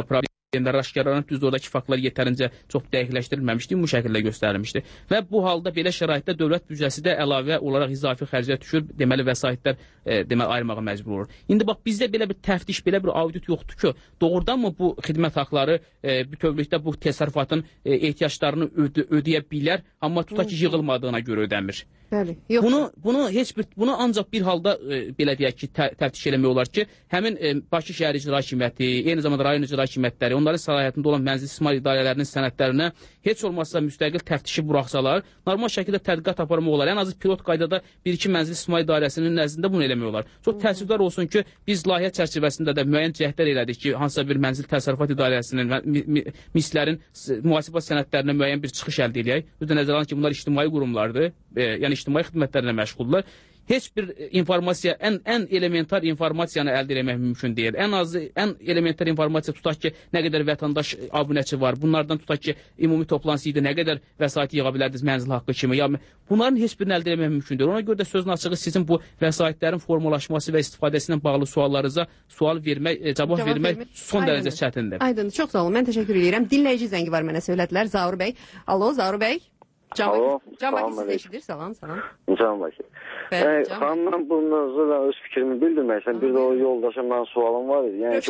aşkarlanan düz oradakı faktlar yetərincə çox dəqiqləşdirilməmişdi, bu şəkildə göstərilmişdi. Və bu halda belə şəraitdə dövlət büdcəsi də əlavə olaraq izafi xərcət düşür, deməli vəsaitlər e, deməli ayırmağa məcbur olur. İndi bax bizdə belə bir təftiş, belə bir audit yoxdur ki, doğrudan mı bu xidmət haqları e, bütövlükdə bu təsərrüfatın e, ehtiyaclarını öde ödeyə bilər, amma tutaq ki yığılmadığına görə ödəmir. Bəli, bunu bunu heç bir bunu ancaq bir halda e, belə deyək ki, tə, təftiş eləmək olar ki, həmin e, Bakı şəhər icra hakimiyyəti, eyni zamanda rayon icra hakimiyyətləri, onların səlahiyyətində olan mənzil istismar idarələrinin sənədlərinə heç olmazsa müstəqil təftişi buraxsalar, normal şəkildə tədqiqat aparmaq olar. Ən azı pilot qaydada bir-iki mənzil istismar idarəsinin nəzdində bunu eləmək olar. Çox təəssüflər olsun ki, biz layihə çərçivəsində də müəyyən cəhdlər elədik ki, hansısa bir mənzil təsərrüfat idarəsinin və mislərin mühasibat sənədlərinə müəyyən bir çıxış əldə edək. Özdə nəzərə alın ki, bunlar ictimai qurumlardır, e, yəni ictimai xidmətlərlə məşğuldurlar. Heç bir informasiya, ən ən elementar informasiyanı əldə etmək mümkün deyil. Ən azı ən elementar informasiya tutaq ki, nə qədər vətəndaş abunəçi var. Bunlardan tutaq ki, ümumi toplantısı idi, nə qədər vəsait yığa bilərdiniz mənzil haqqı kimi. Ya bunların heç birini əldə etmək mümkün deyil. Ona görə də sözün açığı sizin bu vəsaitlərin formalaşması və istifadəsi ilə bağlı suallarınıza sual vermək, cavab, cavab vermək son Aydın. dərəcə çətindir. Aydın, çox sağ olun. Mən təşəkkür edirəm. Dinləyici zəngi var mənə söylədilər. Zaur bəy. Alo, Zaur bəy. Can Bakı siz eşidir. Salam, salam. Can Bakı. Yəni, xanımdan bu mövzuda öz fikrimi bildirməksən, bir də o yoldaşa mən sualım var idi. Yəni ki,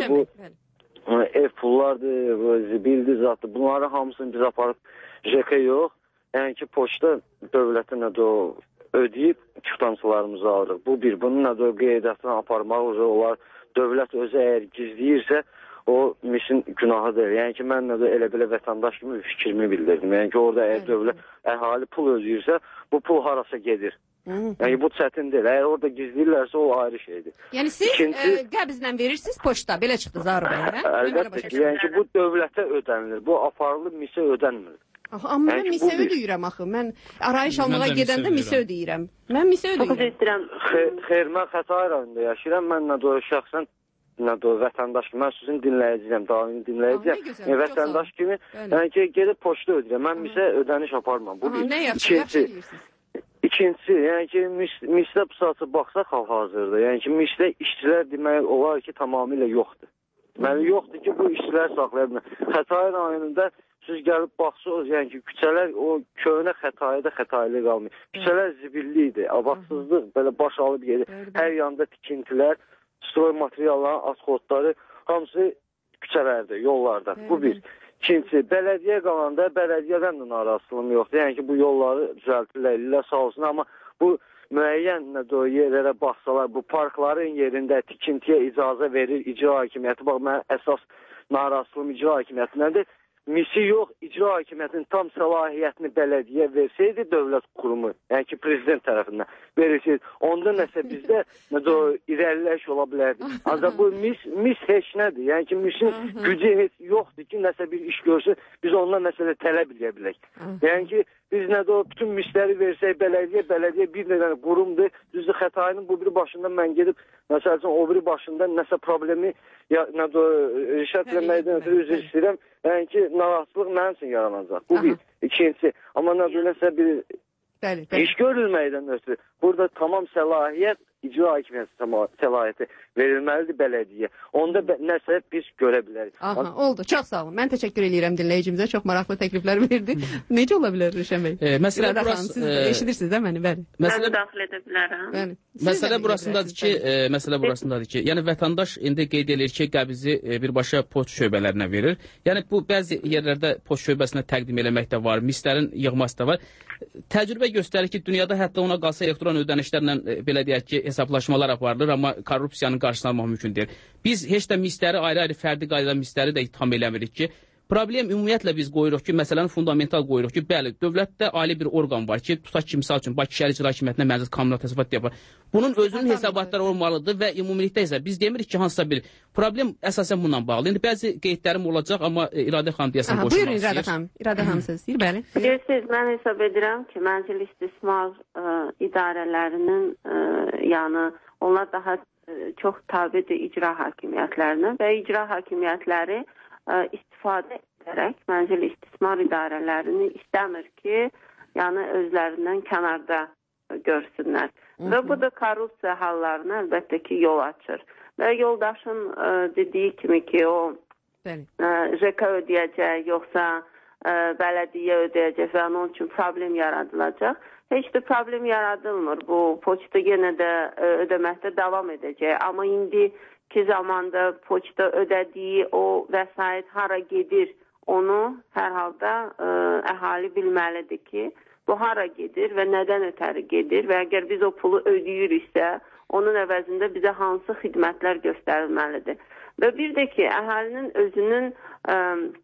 bu ev pullardır, zibildir, zatdır. Bunları hamısını biz aparıb J K yox. Yəni ki, poçta dövlətin nədə o ödəyib kütancılarımızı alırıq. Bu bir, bunun nədə o qeydiyyatını aparmaq olar. Dövlət özü əgər gizləyirsə, o misin günahı deyil. Yəni ki, mən də elə belə vətəndaş kimi fikrimi bildirdim. Yəni ki, orada əgər dövlət, əhali pul ödəyirsə, bu pul harasa gedir. Yəni bu çətin deyil. Əgər orada gizləyirlərsə, o ayrı şeydir. Yəni siz İkinci, e, qəbzlə verirsiniz poçta, belə çıxdı Zaur bəy, hə? Əlbəttə ki, yəni ki, bu dövlətə ödənilir. Bu aparılıb misə ödənmir. Aha, amma yəni mən misə ödəyirəm axı. Mən arayış almağa gedəndə misə ödəyirəm. Mən misə ödəyirəm. Xeyr, mən Xətai rayonunda yaşayıram. Mən nə də şəxsən nə də vətəndaş kimi, mən sizin dinləyiciyəm, daimi dinləyiciyəm. Yəni, vətəndaş kimi, yəni ki, gedib poçta ödəyirəm. Mən misə ödəniş aparmam. Bu bir. İkinci, ikincisi, yəni ki, mis, mislə pısatı baxsaq hal-hazırda, yəni ki, mislə işçilər demək olar ki, tamamilə yoxdur. Deməli, yoxdur ki, bu işçilər saxlaya bilmir. Xətai rayonunda siz gəlib baxsınız, yəni ki, küçələr o köhnə Xətayda Xətaylı qalmır. Küçələr zibilli idi, abadsızlıq belə baş alıb gedir. Hər yanda tikintilər, stroy materialların, asfaltları, hamısı küçələrdə, yollarda. Bu bir. İkinci, bələdiyyə qalanda bələdiyədən də narazılığım yoxdur. Yəni ki, bu yolları düzəltirlər, ilə sağ olsun. Amma bu müəyyən yerlərə baxsalar, bu parkların yerində tikintiyə icazə verir icra hakimiyyəti. Bax, mən əsas narazılığım icra hakimiyyətinədir. Misi yox, icra hakimiyyətinin tam səlahiyyətini bələdiyyə versəydi, dövlət qurumu, yəni ki, prezident tərəfindən verirsəydi, onda nəsə bizdə nədə o irəliləş ola bilərdi. Ancaq bu mis, mis heç nədir, yəni ki, misin gücü heç yoxdur ki, nəsə bir iş görsün, biz ondan məsələ tələb edə bilək. Yəni ki, biz nədə o bütün misləri versək bələdiyyə, bələdiyyə bir nədən qurumdur, düzdür, Xətayının bu bir başında mən gedib, məsəl üçün, o biri başında nəsə problemi, ya nədə o rişət verməkdən ötürü üzr istəyirəm, yəni ki, narahatlıq mənim üçün yaranacaq. Bu bir. İkincisi, amma nədə nəsə bir bəli, bəli. iş görülməkdən ötürü, burada tamam səlahiyyət, icra hakimiyyəti səlahiyyəti verilməlidir bələdiyyə. Onda nəsə biz görə bilərik. Aha, oldu. Çox sağ olun. Mən təşəkkür edirəm dinləyicimizə. Çox maraqlı təkliflər verdi. Necə ola bilər Rüşən bəy? E, məsələ burası... Siz e, eşidirsiniz də məni, bəli. Məsələ daxil edə bilərəm. Bəli. Məsələ burasındadır ki, e, məsələ burasındadır ki, yəni vətəndaş indi qeyd edir ki, qəbizi e, birbaşa poçt şöbələrinə verir. Yəni bu bəzi yerlərdə poçt şöbəsinə təqdim eləmək də var, mislərin yığması da var. Təcrübə göstərir ki, dünyada hətta ona qalsa elektron ödənişlərlə e, belə deyək ki, hesablaşmalar aparılır, amma korrupsiyanın qarşısını almaq mümkün deyil. Biz heç də misləri ayrı-ayrı fərdi qaydada misləri də itham eləmirik ki, problem ümumiyyətlə biz qoyuruq ki, məsələni fundamental qoyuruq ki, bəli, dövlətdə ali bir orqan var ki, tutaq ki, misal üçün Bakı şəhər icra hakimiyyətinə mənzil kommunal təsərrüfat yapar. Bunun özünün hesabatları olmalıdır və ümumilikdə isə biz demirik ki, hansısa bir problem əsasən bununla bağlı. İndi bəzi qeydlərim olacaq, amma İradə xanım deyəsən boşuna buyurun İradə xanım. İradə xanım söz istəyir, bəli. Bilirsiniz, mən hesab edirəm ki, mənzil istismar ə, idarələrinin ə, yəni onlar daha ə, çox tabidir icra hakimiyyətlərinə və icra hakimiyyətləri ə, istifadə edərək mənzil istismar idarələrini istəmir ki, yəni özlərindən kənarda görsünlər. Hı -hı. Və bu da korrupsiya hallarına əlbəttə ki, yol açır. Və yoldaşın ə, dediyi kimi ki, o J K ödəyəcək, yoxsa ə, bələdiyyə ödəyəcək və onun üçün problem yaradılacaq. Heç də problem yaradılmır. Bu poçta yenə də ə, ödəməkdə davam edəcək. Amma indiki zamanda poçta ödədiyi o vəsait hara gedir, onu hər halda ə, əhali bilməlidir ki, bu hara gedir və nədən ötəri gedir və əgər biz o pulu ödəyiriksə, onun əvəzində bizə hansı xidmətlər göstərilməlidir. Və bir də ki, əhalinin özünün ə,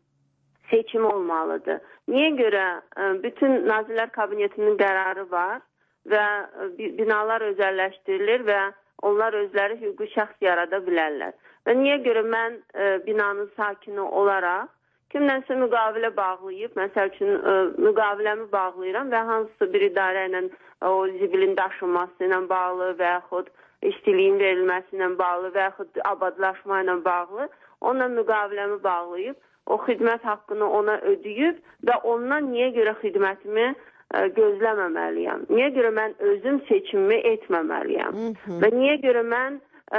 seçimi olmalıdır. Niyə görə ə, bütün Nazirlər Kabinetinin qərarı var və ə, binalar özəlləşdirilir və onlar özləri hüquqi şəxs yarada bilərlər. Və niyə görə mən ə, binanın sakini olaraq kimdənsə müqavilə bağlayıb, məsəl üçün ə, müqaviləmi bağlayıram və hansısa bir idarə ilə o zibilin daşınması ilə bağlı və yaxud işçiliyin verilməsi ilə bağlı və yaxud abadlaşma ilə bağlı onunla müqaviləmi bağlayıb, o xidmət haqqını ona ödəyib və ondan niyə görə xidmətimi ə, gözləməməliyəm? Niyə görə mən özüm seçimimi etməməliyəm? Hı -hı. Və niyə görə mən ə,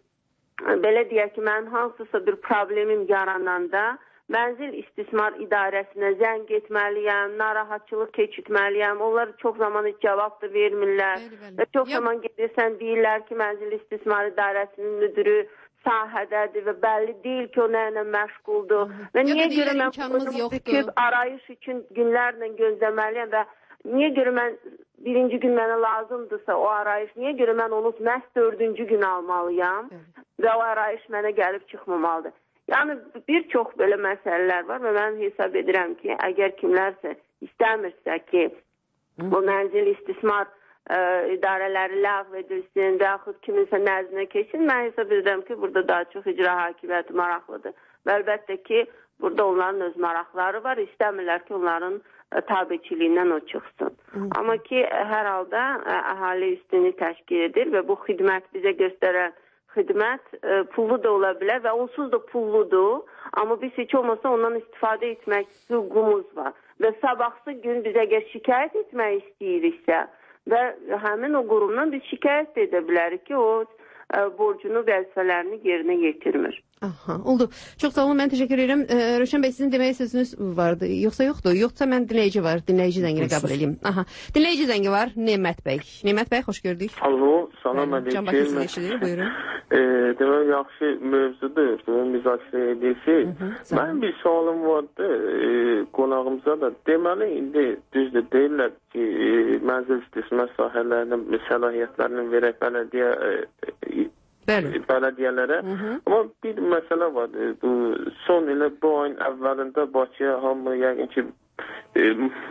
belə deyək ki, mən hansısa bir problemim yarananda Mənzil istismar idarəsinə zəng etməliyəm, narahatçılıq keçirtməliyəm. Onlar çox zaman heç cavab da vermirlər. Bəli, bəli. Və çox ya... zaman gedirsən deyirlər ki, Mənzil istismar idarəsinin müdürü sahədədir və bəlli deyil ki, o nə ilə məşğuldur. Hı -hı. Və niyə görə mən bunu büküb arayış üçün günlərlə gözləməliyəm və niyə görə mən birinci gün mənə lazımdırsa o arayış, niyə görə mən onu məhz dördüncü gün almalıyam Hı -hı. və o arayış mənə gəlib çıxmamalıdır. Yəni, bir çox belə məsələlər var və mən hesab edirəm ki, əgər kimlərsə istəmirsə ki, bu mənzil istismar ə, idarələri ləğv edilsin və yaxud kiminsə nəzdinə keçsin, mən hesab edirəm ki, burada daha çox icra hakimiyyəti maraqlıdır. Və əlbəttə ki, burada onların öz maraqları var, istəmirlər ki, onların ə, tabiçiliyindən o çıxsın. Hı. Amma ki, hər halda ə, əhali üstünü təşkil edir və bu xidmət bizə göstərən xidmət e, pullu da ola bilər və onsuz da pulludur. Amma biz heç olmasa ondan istifadə etmək hüququmuz var. Və sabahsı gün biz əgər şikayət etmək istəyiriksə və həmin o qurumdan biz şikayət edə bilərik ki, o e, borcunu, vəzifələrini yerinə yetirmir. Aha, oldu. Çox sağ olun, mən təşəkkür edirəm. E, Rövşən bəy, sizin demək sözünüz vardı, yoxsa yoxdur? Yoxsa mən dinləyici var, dinləyici zəngini qəbul edeyim. Aha, dinləyici zəngi var, Nemət bəy. Nemət bəy, xoş gördük. Alo, salam əleyküm. Can Bakı sizi eşidir, buyurun. E, demək, yaxşı mövzudur, müzakirə edirsiniz. Mənim bir sualım vardı, e, qonağımıza da. Deməli, indi düzdür, deyirlər ki, e, mənzil istismar sahələrinin səlahiyyətlərinin verək bələdiyyə e, Bəli. Bələdiyyələrə. Hı -hı. Amma bir məsələ var. Bu son elə bu ayın əvvəlində Bakıya hamı yəqin ki e,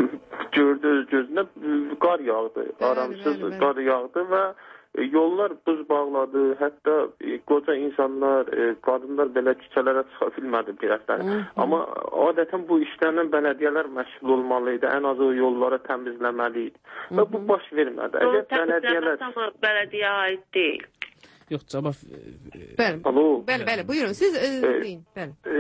gördü öz gözünə qar yağdı. Bəli, aramsız bəli, bəli. qar yağdı və yollar buz bağladı. Hətta e, qoca insanlar, e, qadınlar belə küçələrə çıxa bilmədi bir həftə. Amma adətən bu işlərlə bələdiyyələr məşğul olmalıydı. Ən az o yolları təmizləməli idi. Və bu baş vermədi. Əgər bələdiyyələr bələdiyyə aid deyil. Yox, cavab... Bəli, Alo. bəli, bəli, buyurun, siz e, deyin, bəli. E,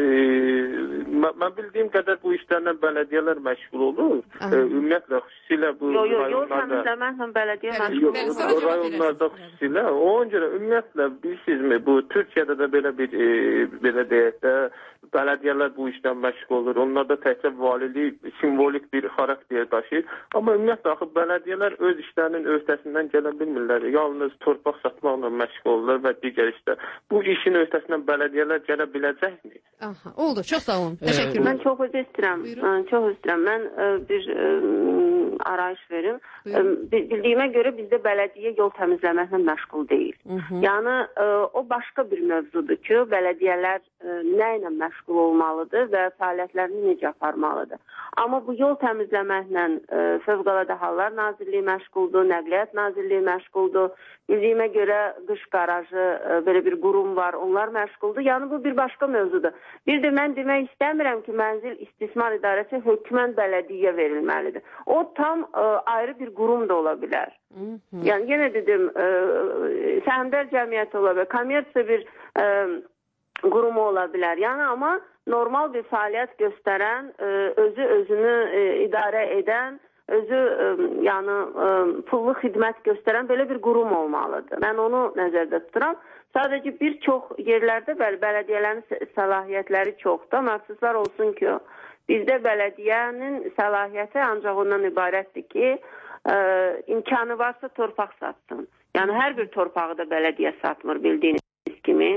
mən, mən bildiyim qədər bu işlərlə bələdiyyələr məşğul olur. E, ümumiyyətlə, xüsusilə bu yo, yo, yol təmizləməklə bələdiyyə məşğul olur. Rayonlarda xüsusilə, ona görə ümumiyyətlə, bilirsinizmi, bu Türkiyədə də belə bir, e, belə deyək də, bələdiyyələr bu işdən məşğul olur. Onlarda təkcə valilik, simvolik bir xarakter daşıyır. Amma ümumiyyətlə, axı bələdiyyələr öz işlərinin öhdəsindən gələ bilmirlər. Yalnız torpaq satmaqla məşğul olurlar və digər işlər. Bu işin öhdəsindən bələdiyyələr gələ biləcəkmi? Aha, oldu. Çox sağ olun. Təşəkkür. Mən çox üzr istəyirəm. Çox üzr istəyirəm. Mən ə, bir ə, arayış verim. Ə, bildiyimə görə bizdə bələdiyyə yol təmizləməklə məşğul deyil. Hı -hı. Yəni ə, o başqa bir mövzudur ki, bələdiyyələr ə, nə ilə məşğul olmalıdır və fəaliyyətlərini necə aparmalıdır. Amma bu yol təmizləməklə ə, Fövqəladə Hallar Nazirliyi məşğuldur, Nəqliyyat Nazirliyi məşğuldur. Bildiyimə görə qış qarajı ə, belə bir qurum var, onlar məşğuldur. Yəni bu bir başqa mövzudur. Bir də mən demək istəmirəm ki, Mənzil İstismar İdarəsi hökmən bələdiyyə verilməlidir. O tam ə, ayrı bir qurum da ola bilər. Hı -hı. Yəni yenə dedim, ə, səhmdar cəmiyyət ola bilər, kommersiya bir ə, qurumu ola bilər. Yəni amma normal bir fəaliyyət göstərən, ə, özü özünü ə, idarə edən özü ə, yəni ə, pullu xidmət göstərən belə bir qurum olmalıdır. Mən onu nəzərdə tuturam. Sadəcə bir çox yerlərdə bəli, bələdiyyələrin səlahiyyətləri çoxdur. Məfsuslar olsun ki, bizdə bələdiyyənin səlahiyyəti ancaq ondan ibarətdir ki, ə, imkanı varsa torpaq satsın. Yəni hər bir torpağı da bələdiyyə satmır bildiyiniz kimi.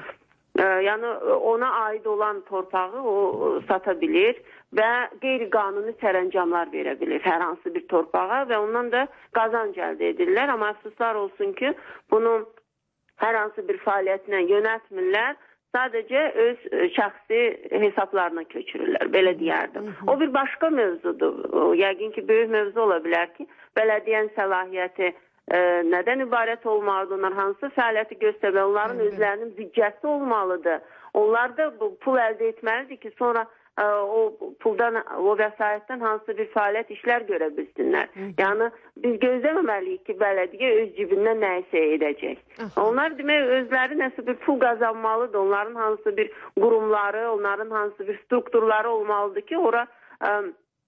Ə, yəni ona aid olan torpağı o sata bilir və qeyri-qanuni sərəncamlar verə bilir hər hansı bir torpağa və ondan da qazanc əldə edirlər. Amma əfsuslar olsun ki, bunu hər hansı bir fəaliyyətinə yönəltmirlər. Sadəcə öz şəxsi hesablarına köçürürlər, belə deyərdim. O bir başqa mövzudur. O, yəqin ki, böyük mövzu ola bilər ki, bələdiyyənin səlahiyyəti ə, nədən ibarət olmalıdır, onlar hansı fəaliyyəti göstərməli, onların özlərinin büdcəsi olmalıdır. Onlar da bu pul əldə etməlidir ki, sonra ə, o puldan, o vəsaitdən hansı bir fəaliyyət işlər görə bilsinlər. Yəni, biz gözləməməliyik ki, bələdiyyə öz cibindən nəyisə edəcək. Onlar demək, özləri nəsə bir pul qazanmalıdır, onların hansı bir qurumları, onların hansı bir strukturları olmalıdır ki, ora ə,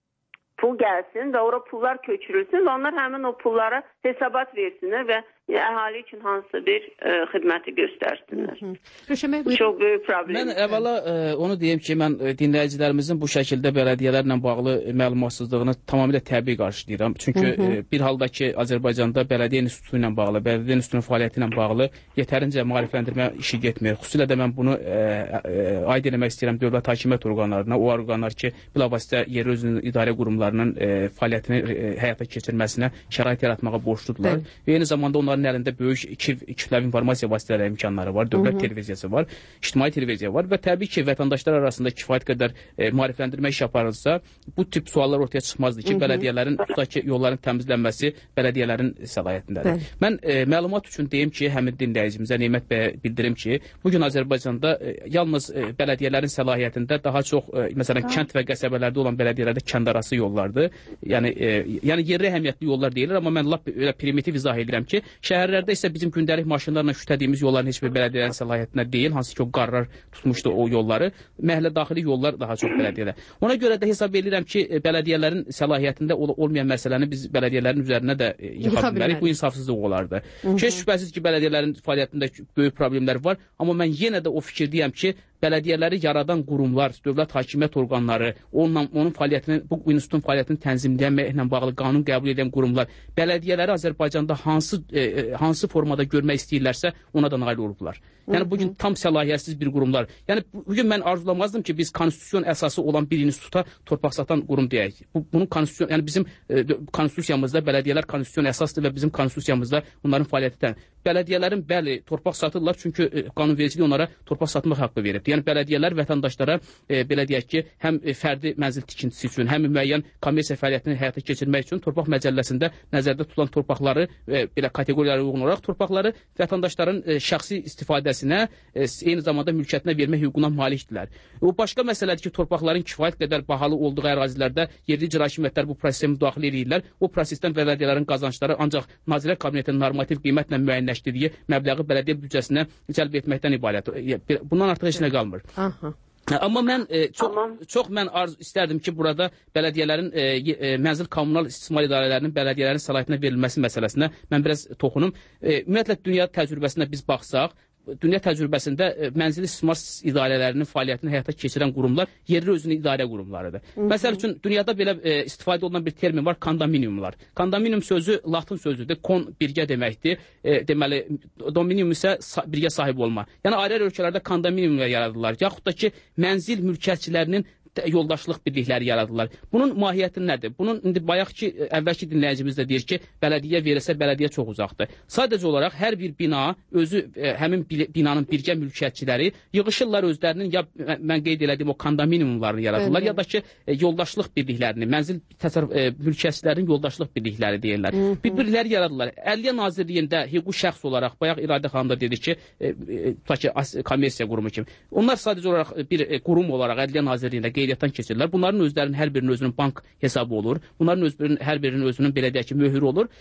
pul gəlsin və ora pullar köçürülsün və onlar həmin o pullara hesabat versinlər və əhali üçün hansı bir ə, xidməti göstərsinlər. Bu çox böyük problem. Mən əvvəla ə, onu deyim ki, mən dinləyicilərimizin bu şəkildə bələdiyyələrlə bağlı məlumatsızlığını tamamilə təbii qarşılayıram. Çünki hı -hı. Ə, bir halda ki, Azərbaycanda bələdiyyə institutu ilə bağlı, bələdiyyə institutunun fəaliyyəti ilə bağlı yetərincə maarifləndirmə işi getmir. Xüsusilə də mən bunu ə, ə, aid eləmək istəyirəm dövlət hakimiyyət orqanlarına, o orqanlar ki, bilavasitə yerli özünün idarə qurumlarının ə, fəaliyyətini ə, həyata keçirməsinə şərait yaratmağa borcludular. Və eyni zamanda onların əlində böyük iki kütləvi informasiya vasitələri imkanları var. Dövlət Hı -hı. televiziyası var, ictimai televiziya var və təbii ki, vətəndaşlar arasında kifayət qədər e, maarifləndirmə iş aparılsa, bu tip suallar ortaya çıxmazdı ki, Hı -hı. bələdiyyələrin tutaq yolların təmizlənməsi bələdiyyələrin səlahiyyətindədir. Bəli. Mən e, məlumat üçün deyim ki, həmin dinləyicimizə Nemət bəyə bildirim ki, bu gün Azərbaycanda e, yalnız e, bələdiyyələrin səlahiyyətində daha çox e, məsələn ha. kənd və qəsəbələrdə olan bələdiyyələrdə kəndarası yollardır. Yəni e, yəni yerli əhəmiyyətli yollar deyilir, amma mən lap elə primitiv izah edirəm ki, şəhərlərdə isə bizim gündəlik maşınlarla şütədiyimiz yolların heç bir bələdiyyələrin səlahiyyətinə deyil, hansı ki o qarlar tutmuşdu o yolları. Məhəllə daxili yollar daha çox bələdiyyələr. Ona görə də hesab edirəm ki, bələdiyyələrin səlahiyyətində ol olmayan məsələni biz bələdiyyələrin üzərinə də yıxa bilmərik. Bu insafsızlıq olardı. Heç şübhəsiz ki, bələdiyyələrin fəaliyyətində böyük problemlər var, amma mən yenə də o fikirdəyəm ki, bələdiyyələri yaradan qurumlar, dövlət hakimiyyət orqanları, onunla, onun fəaliyyətini, bu institutun fəaliyyətini tənzimlənməklə bağlı qanun qəbul edən qurumlar, bələdiyyələri Azərbaycanda hansı e, hansı formada görmək istəyirlərsə, ona da nail olublar. Yəni bugün tam səlahiyyətsiz bir qurumlar. Yəni bugün mən arzulamazdım ki, biz konstitusyon əsası olan bir instituta torpaq satan qurum deyək. Bu, bunun konstitusyon, yəni bizim e, konstitusiyamızda bələdiyyələr konstitusyon əsasdır və bizim konstitusiyamızda onların fəaliyyətindən. Bələdiyyələrin bəli torpaq satırlar, çünki e, qanunvericilik onlara torpaq satmaq haqqı verib. Yəni bələdiyyələr vətəndaşlara e, belə deyək ki, həm e, fərdi mənzil tikintisi üçün, həm müəyyən kommersiya fəaliyyətini həyata keçirmək üçün torpaq məcəlləsində nəzərdə tutulan torpaqları e, belə kateqoriyalara uyğun olaraq torpaqları vətəndaşların e, şəxsi istifadəsinə, e, eyni zamanda mülkiyyətinə vermə hüququna malikdirlər. O başqa məsələdir ki, torpaqların kifayət qədər bahalı olduğu ərazilərdə yerli icra hakimiyyətləri bu prosesə müdaxilə edirlər. O prosesdən bələdiyyələrin qazancları ancaq Nazirlər Kabinetinin normativ qiymətlə müəyyənləşdirdiyi məbləği bələdiyyə büdcəsinə cəlb etməkdən ibarət. Bundan artıq heç nə qalmır. Aha. Amma mən e, çox Tamam. çox mən arzu istərdim ki, burada bələdiyyələrin e, e, mənzil kommunal istismar idarələrinin bələdiyyələrin səlahiyyətinə verilməsi məsələsinə mən biraz toxunum. E, ümumiyyətlə dünya təcrübəsinə biz baxsaq, dünya təcrübəsində e, mənzil istismar idarələrinin fəaliyyətini həyata keçirən qurumlar yerli özünün idarə qurumlarıdır. Hı -hı. Məsəl üçün dünyada belə e, istifadə olunan bir termin var, kondominiumlar. Kondominium sözü latın sözüdür, kon birgə deməkdir. E, deməli dominium isə sa birgə sahib olma. Yəni ayrı-ayrı ölkələrdə kondominiumlar yaradırlar. Yaxud da ki, mənzil mülkiyyətçilərinin yoldaşlıq birlikləri yaradırlar. Bunun mahiyyəti nədir? Bunun indi bayaq ki, əvvəlki dinləyicimiz də deyir ki, bələdiyyə verirsə bələdiyyə çox uzaqdır. Sadəcə olaraq hər bir bina özü e, həmin binanın birgə mülkiyyətçiləri yığışırlar özlərinin ya mən qeyd elədiyim o kondominiumlarını yaradırlar, ya da ki, e, yoldaşlıq birliklərini, mənzil təsərrüf e, mülkiyyətçilərinin yoldaşlıq birlikləri deyirlər. Bir-birləri yaradırlar. Ədliyyə Nazirliyində hüquqi şəxs olaraq bayaq İradə xanım da dedi ki, e, e, kommersiya qurumu kimi. Onlar sadəcə olaraq bir e, qurum olaraq Ədliyyə Nazirliyində qeyd qeydiyyatdan keçirirlər. Bunların özlərinin hər birinin özünün bank hesabı olur. Bunların öz birinin, hər birinin özünün belə deyək ki, möhürü olur.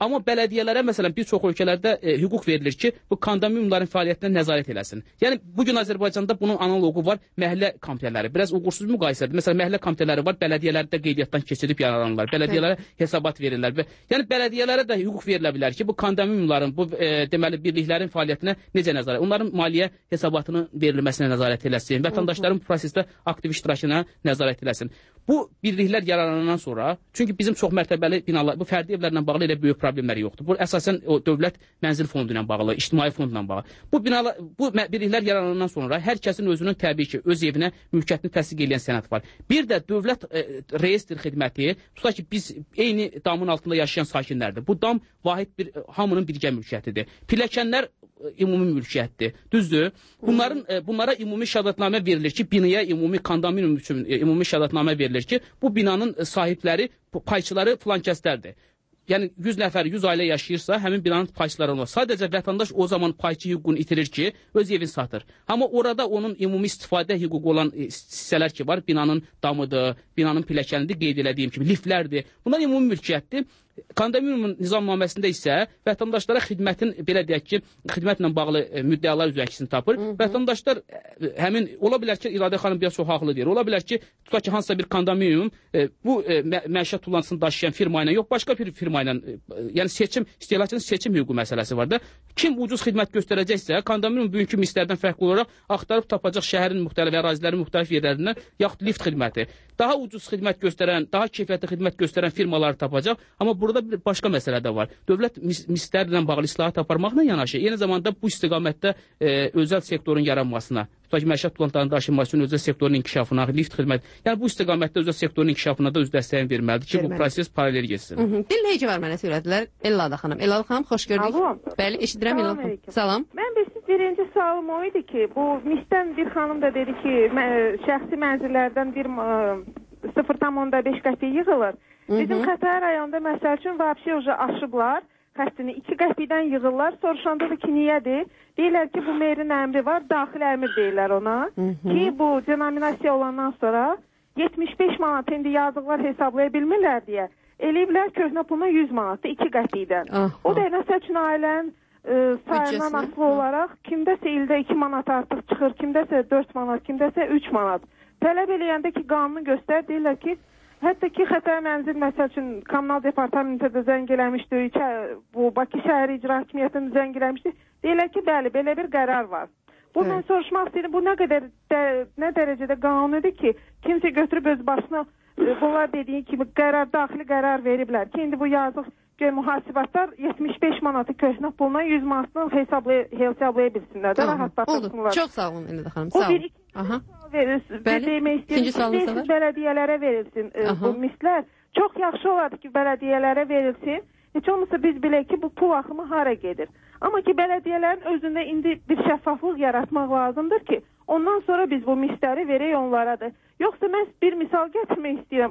Amma bələdiyyələrə məsələn bir çox ölkələrdə e, hüquq verilir ki, bu kondominiumların fəaliyyətinə nəzarət eləsin. Yəni bu gün Azərbaycanda bunun analogu var, məhəllə komitələri. Biraz uğursuz müqayisədir. Məsələn, məhəllə komitələri var, bələdiyyələrdə qeydiyyatdan keçirib yaralanırlar. Bələdiyyələrə hesabat verirlər və yəni bələdiyyələrə də hüquq verilə bilər ki, bu kondominiumların, bu e, deməli birliklərin fəaliyyətinə necə nəzarət, onların maliyyə hesabatının verilməsinə nəzarət eləsin, vətəndaşların bu prosesdə aktiv iştirakına nəzarət eləsin. Bu birliklər yaralanandan sonra, çünki bizim çox mərtəbəli binalar, bu fərdi evlərlə bağlı elə böyük problemlər yoxdur. Bu əsasən o dövlət mənzil fondu ilə bağlı, ictimai fondla bağlı. Bu binalar, bu birliklər yaralanandan sonra hər kəsin özünün təbii ki, öz evinə mülkiyyətini təsdiq edən sənəd var. Bir də dövlət e, reyestr xidməti, tutaq ki, biz eyni damın altında yaşayan sakinlərdir. Bu dam vahid bir hamının birgə mülkiyyətidir. Pilləkənlər ümumi mülkiyyətdir. Düzdür? Bunların e, bunlara ümumi şəhadətnamə verilir ki, binaya ümumi kondominium üçün e, ümumi şəhadətnamə verilir ki, bu binanın sahibləri, payçıları filan kəslərdir. Yəni yüz nəfər, yüz ailə yaşayırsa, həmin binanın payçıları olur. Sadəcə vətəndaş o zaman payçı hüququnu itirir ki, öz evini satır. Amma orada onun ümumi istifadə hüququ olan hissələr ki var, binanın damıdır, binanın pilləkənidir, qeyd elədiyim kimi, liftlərdir. Bunlar ümumi mülkiyyətdir. Kondominiumun nizamnaməsində isə vətəndaşlara xidmətin, belə deyək ki, xidmətlə bağlı e, müddəalar üzrə əksini tapır. Hı -hı. Vətəndaşlar e, həmin, ola bilər ki, İradə xanım biraz çox haqlı deyir. Ola bilər ki, tutaq ki, hansısa bir kondominium e, bu e, mə məişət tullantısını daşıyan firma ilə, yox, başqa bir firma ilə, e, yəni seçim, istehlakçının seçim hüququ məsələsi var da. Kim ucuz xidmət göstərəcəksə, kondominium bugünkü mislərdən fərqli olaraq axtarıb tapacaq şəhərin müxtəlif ərazilərin müxtəlif yerlərindən, yaxud lift xidməti. Daha ucuz xidmət göstərən, daha keyfiyyətli xidmət göstərən firmaları tapacaq. Amma burada bir başqa məsələ də var. Dövlət mis mislərlə bağlı islahat aparmaqla yanaşı, eyni zamanda bu istiqamətdə e, özəl sektorun yaranmasına, tutaq ki, məişət tullantılarının daşınması üçün özəl sektorun inkişafına, lift xidmət, yəni bu istiqamətdə özəl sektorun inkişafına da öz dəstəyin verməlidir ki, Verməli. bu proses paralel getsin. Dinləyici var mənə söylədilər. Ellada xanım. Ellada xanım, xoş gördük. Alo. Bəli, eşidirəm Ellada xanım. Salam. Mən bir siz birinci sualım o idi ki, bu misdən bir xanım da dedi ki, şəxsi mənzillərdən bir sıfır tam onda beş qəpik yığılır. Bizim Xətai rayonunda məsəl üçün vəbşi uca aşıblar, xəstini iki qəpikdən yığırlar, soruşanda da ki, niyədir? Deyirlər ki, bu merin əmri var, daxil əmir deyirlər ona. Hı -hı. Ki, bu denominasiya olandan sonra yetmiş beş manat indi yazıqlar hesablaya bilmirlər deyə. Eləyiblər köhnə puluna yüz manatdır, iki qəpikdən. Aha. O da məsəl üçün ailənin e, sayından asılı olaraq, kimdəsə ildə iki manat artıq çıxır, kimdəsə dörd manat, kimdəsə üç manat. Tələb eləyəndə ki, qanunu göstər, deyirlər ki, hətta ki, Xətai mənzil məsəl üçün kommunal departamentə də zəng eləmişdir, bu Bakı şəhər icra hakimiyyətində zəng eləmişdir. Deyirlər ki, bəli, belə bir qərar var. Bu evet. Mən soruşmaq istəyirəm, bu nə qədər də, nə dərəcədə qanunidir ki, kimsə götürüb öz başına bunlar dediyi kimi qərar, daxili qərar veriblər ki, indi bu yazıq göy mühasibatlar yetmiş beş manatı köhnə puluna yüz manatını hesablaya, hesablaya bilsinlər. Tamam, oldu. Çox sağ olun Ellada xanım, sağ olun. Aha. Bəli, demək istəyirəm, bələdiyyələrə verilsin Aha. bu mislər. Çox yaxşı olardı ki, bələdiyyələrə verilsin. Heç olmasa biz bilək ki, bu pul axımı hara gedir. Amma ki, bələdiyyələrin özündə indi bir şəffaflıq yaratmaq lazımdır ki, ondan sonra biz bu misləri verək onlaradır. Yoxsa mən bir misal gətirmək istəyirəm.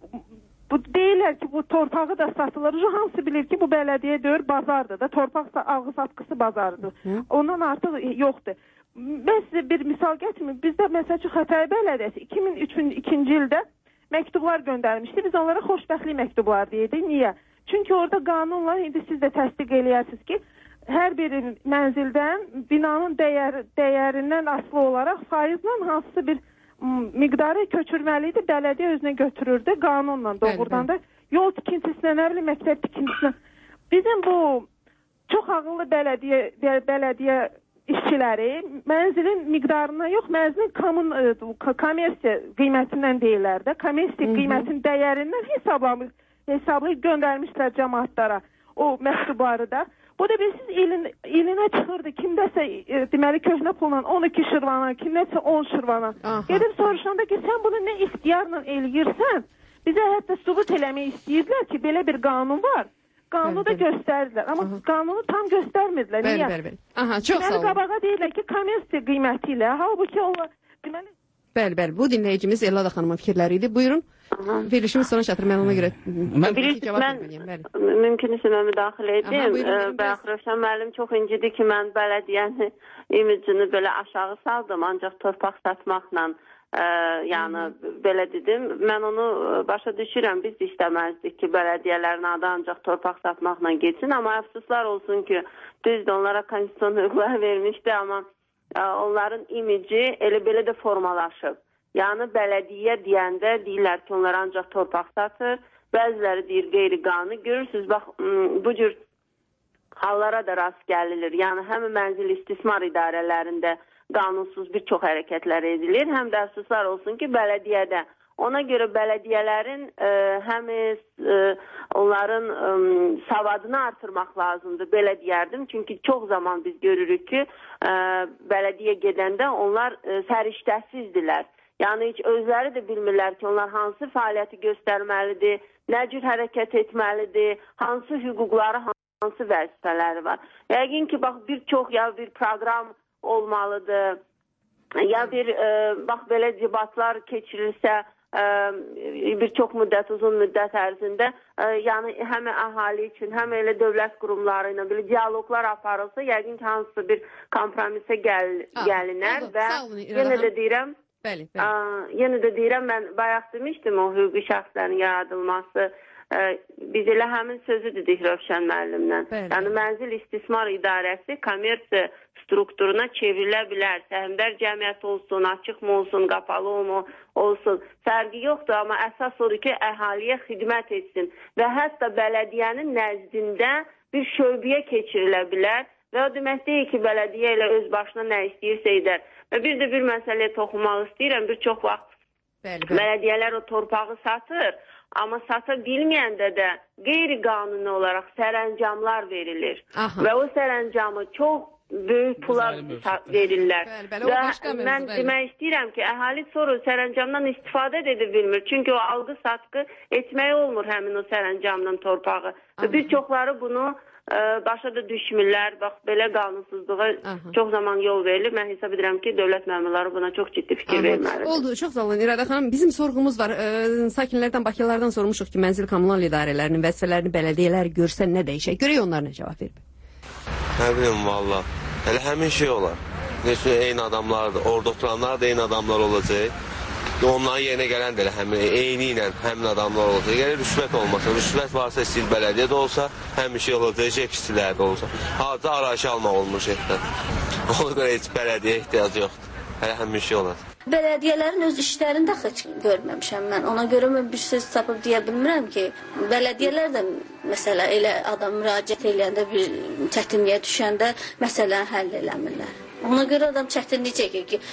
Bu deyirlər ki, bu torpağı da satılır. Hamısı bilir ki, bu bələdiyyə deyir, bazardır da. Torpaq alğı satqısı bazarıdır. Hı. Ondan artıq yoxdur. Mən sizə bir misal gətirməyim. Bizdə məsəl üçün Xətai bələdiyyəsi iki min ikinci ildə məktublar göndərmişdi. Biz onlara xoşbəxtlik məktublar deyirdik. Niyə? Çünki orada qanunla, indi siz də təsdiq eləyərsiniz ki, hər bir mənzildən binanın dəyər, dəyərindən asılı olaraq faizlə hansısa bir miqdarı köçürməli idi. Bələdiyyə özünə götürürdü qanunla doğrudan da. Yol tikintisinə, nə bilim, məktəb tikintisinə. Bizim bu çox ağıllı bələdiyyə, bələdiyyə işçiləri mənzilin miqdarına yox, mənzilin kamun, kommersiya qiymətindən deyirlər də, kommersiya qiymətin dəyərindən hesablamış, hesablayıb göndərmişlər cəmaatlara o məktubları da. Bu da bilirsiniz, ilin, ilinə çıxırdı, kimdəsə e, deməli köhnə pulla on iki şırvana, kimdəsə on şırvana. Gedib soruşanda ki, sən bunu nə ixtiyarla eləyirsən, bizə hətta subut eləmək istəyirdilər ki, belə bir qanun var. Qanunu da göstərdilər, amma Aha. qanunu tam göstərmədilər. Bəli, Niyə? bəli, bəli. Aha, çox sağ olun. Deməli, qabağa deyirlər ki, kommersiya qiyməti ilə, halbuki onlar, deməli... Bəli, bəli, bu dinləyicimiz Ellada xanımın fikirləri idi. Buyurun, verilişimiz sona çatır, mən ona görə mən, mən mümkünsə mən müdaxilə edim. Bəx, Rövşən müəllim çox incidir ki, mən bələdiyyənin imicini belə aşağı saldım, ancaq torpaq satmaqla Ə, yəni belə dedim, mən onu başa düşürəm, biz də istəməzdik ki, bələdiyyələrin adı ancaq torpaq satmaqla geçsin, amma əfsuslar olsun ki, düzdür, onlara konstitusiyon hüquqları vermişdi, amma ə, onların imici elə belə də formalaşıb. Yəni bələdiyyə deyəndə deyirlər ki, onlar ancaq torpaq satır, bəziləri deyir qeyri-qanuni. Görürsünüz, bax, bu cür hallara da rast gəlilir. Yəni həm mənzil istismar idarələrində qanunsuz bir çox hərəkətlər edilir. Həm də əfsuslar olsun ki, bələdiyyədə. Ona görə bələdiyyələrin ə, həm ə, onların ə, savadını artırmaq lazımdır, belə deyərdim. Çünki çox zaman biz görürük ki, ə, bələdiyyə gedəndə onlar ə, səriştəsizdirlər. Yəni heç özləri də bilmirlər ki, onlar hansı fəaliyyəti göstərməlidir, nə cür hərəkət etməlidir, hansı hüquqları, hansı vəzifələri var. Yəqin ki, bax, bir çox ya bir proqram olmalıdır, ya bir, e, bax, belə debatlar keçirilsə, e, bir çox müddət, uzun müddət ərzində, e, yəni həm əhali üçün, həm elə dövlət qurumları ilə belə diyaloqlar aparılsa, yəqin ki, hansısa bir kompromisə gəl, gəlinər və yenə də deyirəm, bəli, bəli. Ə, yenə də deyirəm, mən bayaq demişdim, o hüquqi şəxslərin yaradılması, biz elə həmin sözü dedik Rövşən müəllimlə. Bəli. Yəni mənzil istismar idarəsi kommersiya strukturuna çevrilə bilər. Səhmdar cəmiyyət olsun, açıq mı olsun, qapalı mı olsun. Fərqi yoxdur, amma əsas odur ki, əhaliyə xidmət etsin və hətta bələdiyyənin nəzdində bir şöbəyə keçirilə bilər və o demək deyil ki, bələdiyyə ilə öz başına nə istəyirsə edər. Və bir də bir məsələyə toxunmaq istəyirəm, bir çox vaxt bəli, bəli. Bələdiyyələr o torpağı satır. Amma sata bilməyəndə də qeyri-qanuni olaraq sərəncamlar verilir. Aha. Və o sərəncamı çox böyük pula verirlər. Bəli, bəli, və başqa mən mövzu, demək istəyirəm ki, əhali sonra sərəncamdan istifadə edə bilmir. Çünki o alqı-satqı etmək olmur həmin o sərəncamdan torpağı. Və bir çoxları bunu ə, başa da düşmürlər. Bax, belə qanunsuzluğa Aha. çox zaman yol verilir. Mən hesab edirəm ki, dövlət məmurları buna çox ciddi fikir Aha. verməlidir. Oldu, çox sağ olun İradə xanım. Bizim sorğumuz var. Ə, sakinlərdən, bakılardan sormuşuq ki, mənzil kommunal idarələrinin vəzifələrini bələdiyyələr görsə nə dəyişək? Görək onlar nə cavab verir? Nə bilim, valla. Elə həmin şey olar. Neçə eyni adamlardır. Orada oturanlar da eyni adamlar olacaq. Onların yerinə gələn də elə həmin, eyni ilə həmin adamlar olacaq. Yəni rüşvət olmasın. Rüşvət varsa istəyir bələdiyyə də olsa, həmin şey olacaq, jek işçilər də olsa. Harca arayışı almaq olmuş şeydən. Ona görə heç bələdiyyə ehtiyacı yoxdur. Elə həmin şey olacaq. Bələdiyyələrin öz işlərini də heç görməmişəm mən. Ona görə mən bir söz tapıb deyə bilmirəm ki, bələdiyyələr də məsələ elə adam müraciət eləyəndə bir çətinliyə düşəndə məsələni həll eləmirlər. Ona görə adam çətinlik çəkir ki,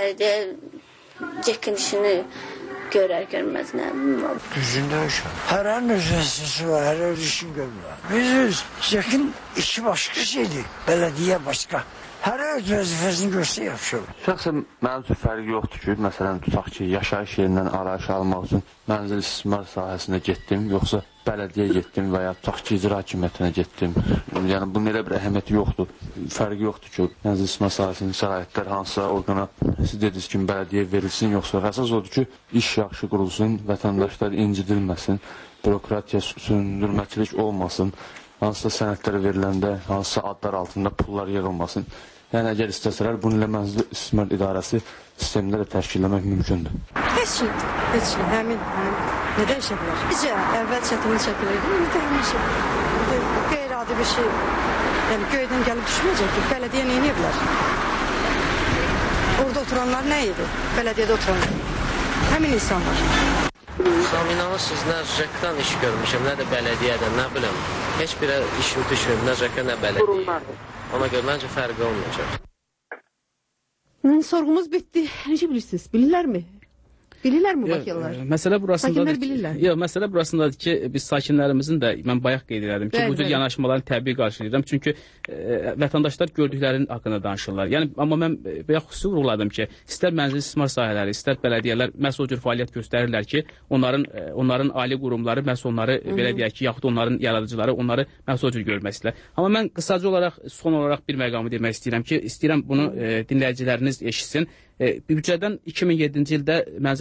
bələdiyyə cekin işini görər görməz nə bilmirəm. Düzündə işə. Hər an öz vəzifəsi var, hər öz işini görmür. Biz cekin işi başqa şeydir, bələdiyyə başqa. Hər öz vəzifəsini görsə yaxşı olur. Şəxsən mənim üçün fərqi yoxdur ki, məsələn, tutaq ki, yaşayış yerindən arayış almaq üçün mənzil istismar sahəsinə getdim, yoxsa bələdiyyə getdim və ya tutaq ki, icra hakimiyyətinə getdim. Yəni, bunun elə bir əhəmiyyəti yoxdur. Fərqi yoxdur ki, mənzil istismar sahəsinin səlahiyyətləri hansısa orqana, siz dediniz ki, bələdiyyə verilsin, yoxsa əsas odur ki, iş yaxşı qurulsun, vətəndaşlar incidilməsin, bürokratiya sündürməçilik olmasın, hansısa sənədlər veriləndə, hansısa adlar altında pullar yığılmasın. Yəni, əgər istəsələr, bunu ilə mənzil istismar idarəsi sistemində də təşkilləmək mümkündür. Heç şey, heç şey, həmin, nə dəyişə bilər? Bizcə, əvvəl çətinlik çəkilirdi, indi də həmin şey, qeyri-adi bir şey, yəni göydən gəlib düşməyəcək ki, bələdiyyə nə edə bilər? Orada oturanlar nə edir? Bələdiyyədə oturanlar. Həmin insanlar. Tam inanırsınız, nə jəkdən iş görmüşəm, nə də bələdiyyədən, nə biləm. Heç bir işim düşməyib, nə jəkə, nə bələdiyyə. Ona görə məncə fərqi olmayacaq. Sorğumuz bitdi. Necə bilirsiniz? Bilirlərmi? Bilirlərmi bakıyalılar? Məsələ burasındadır ki, yox, məsələ burasındadır ki, biz sakinlərimizin də, mən bayaq qeyd edirəm ki, bəli, bu cür bəli. yanaşmaların təbii qarşılayıram. Çünki e, vətəndaşlar gördüklərinin haqqında danışırlar. Yəni, amma mən bayaq xüsusi vurğuladım ki, istər mənzil istismar sahələri, istər bələdiyyələr məhz o cür fəaliyyət göstərirlər ki, onların onların ali qurumları məhz onları, Hı -hı. belə deyək ki, yaxud onların yaradıcıları onları məhz o cür görmək istəyirlər. Amma mən qısaca olaraq, son olaraq bir məqamı demək istəyirəm ki, istəyirəm bunu e, dinləyiciləriniz eşitsin. E, büdcədən iki min yeddinci ildə Mənzil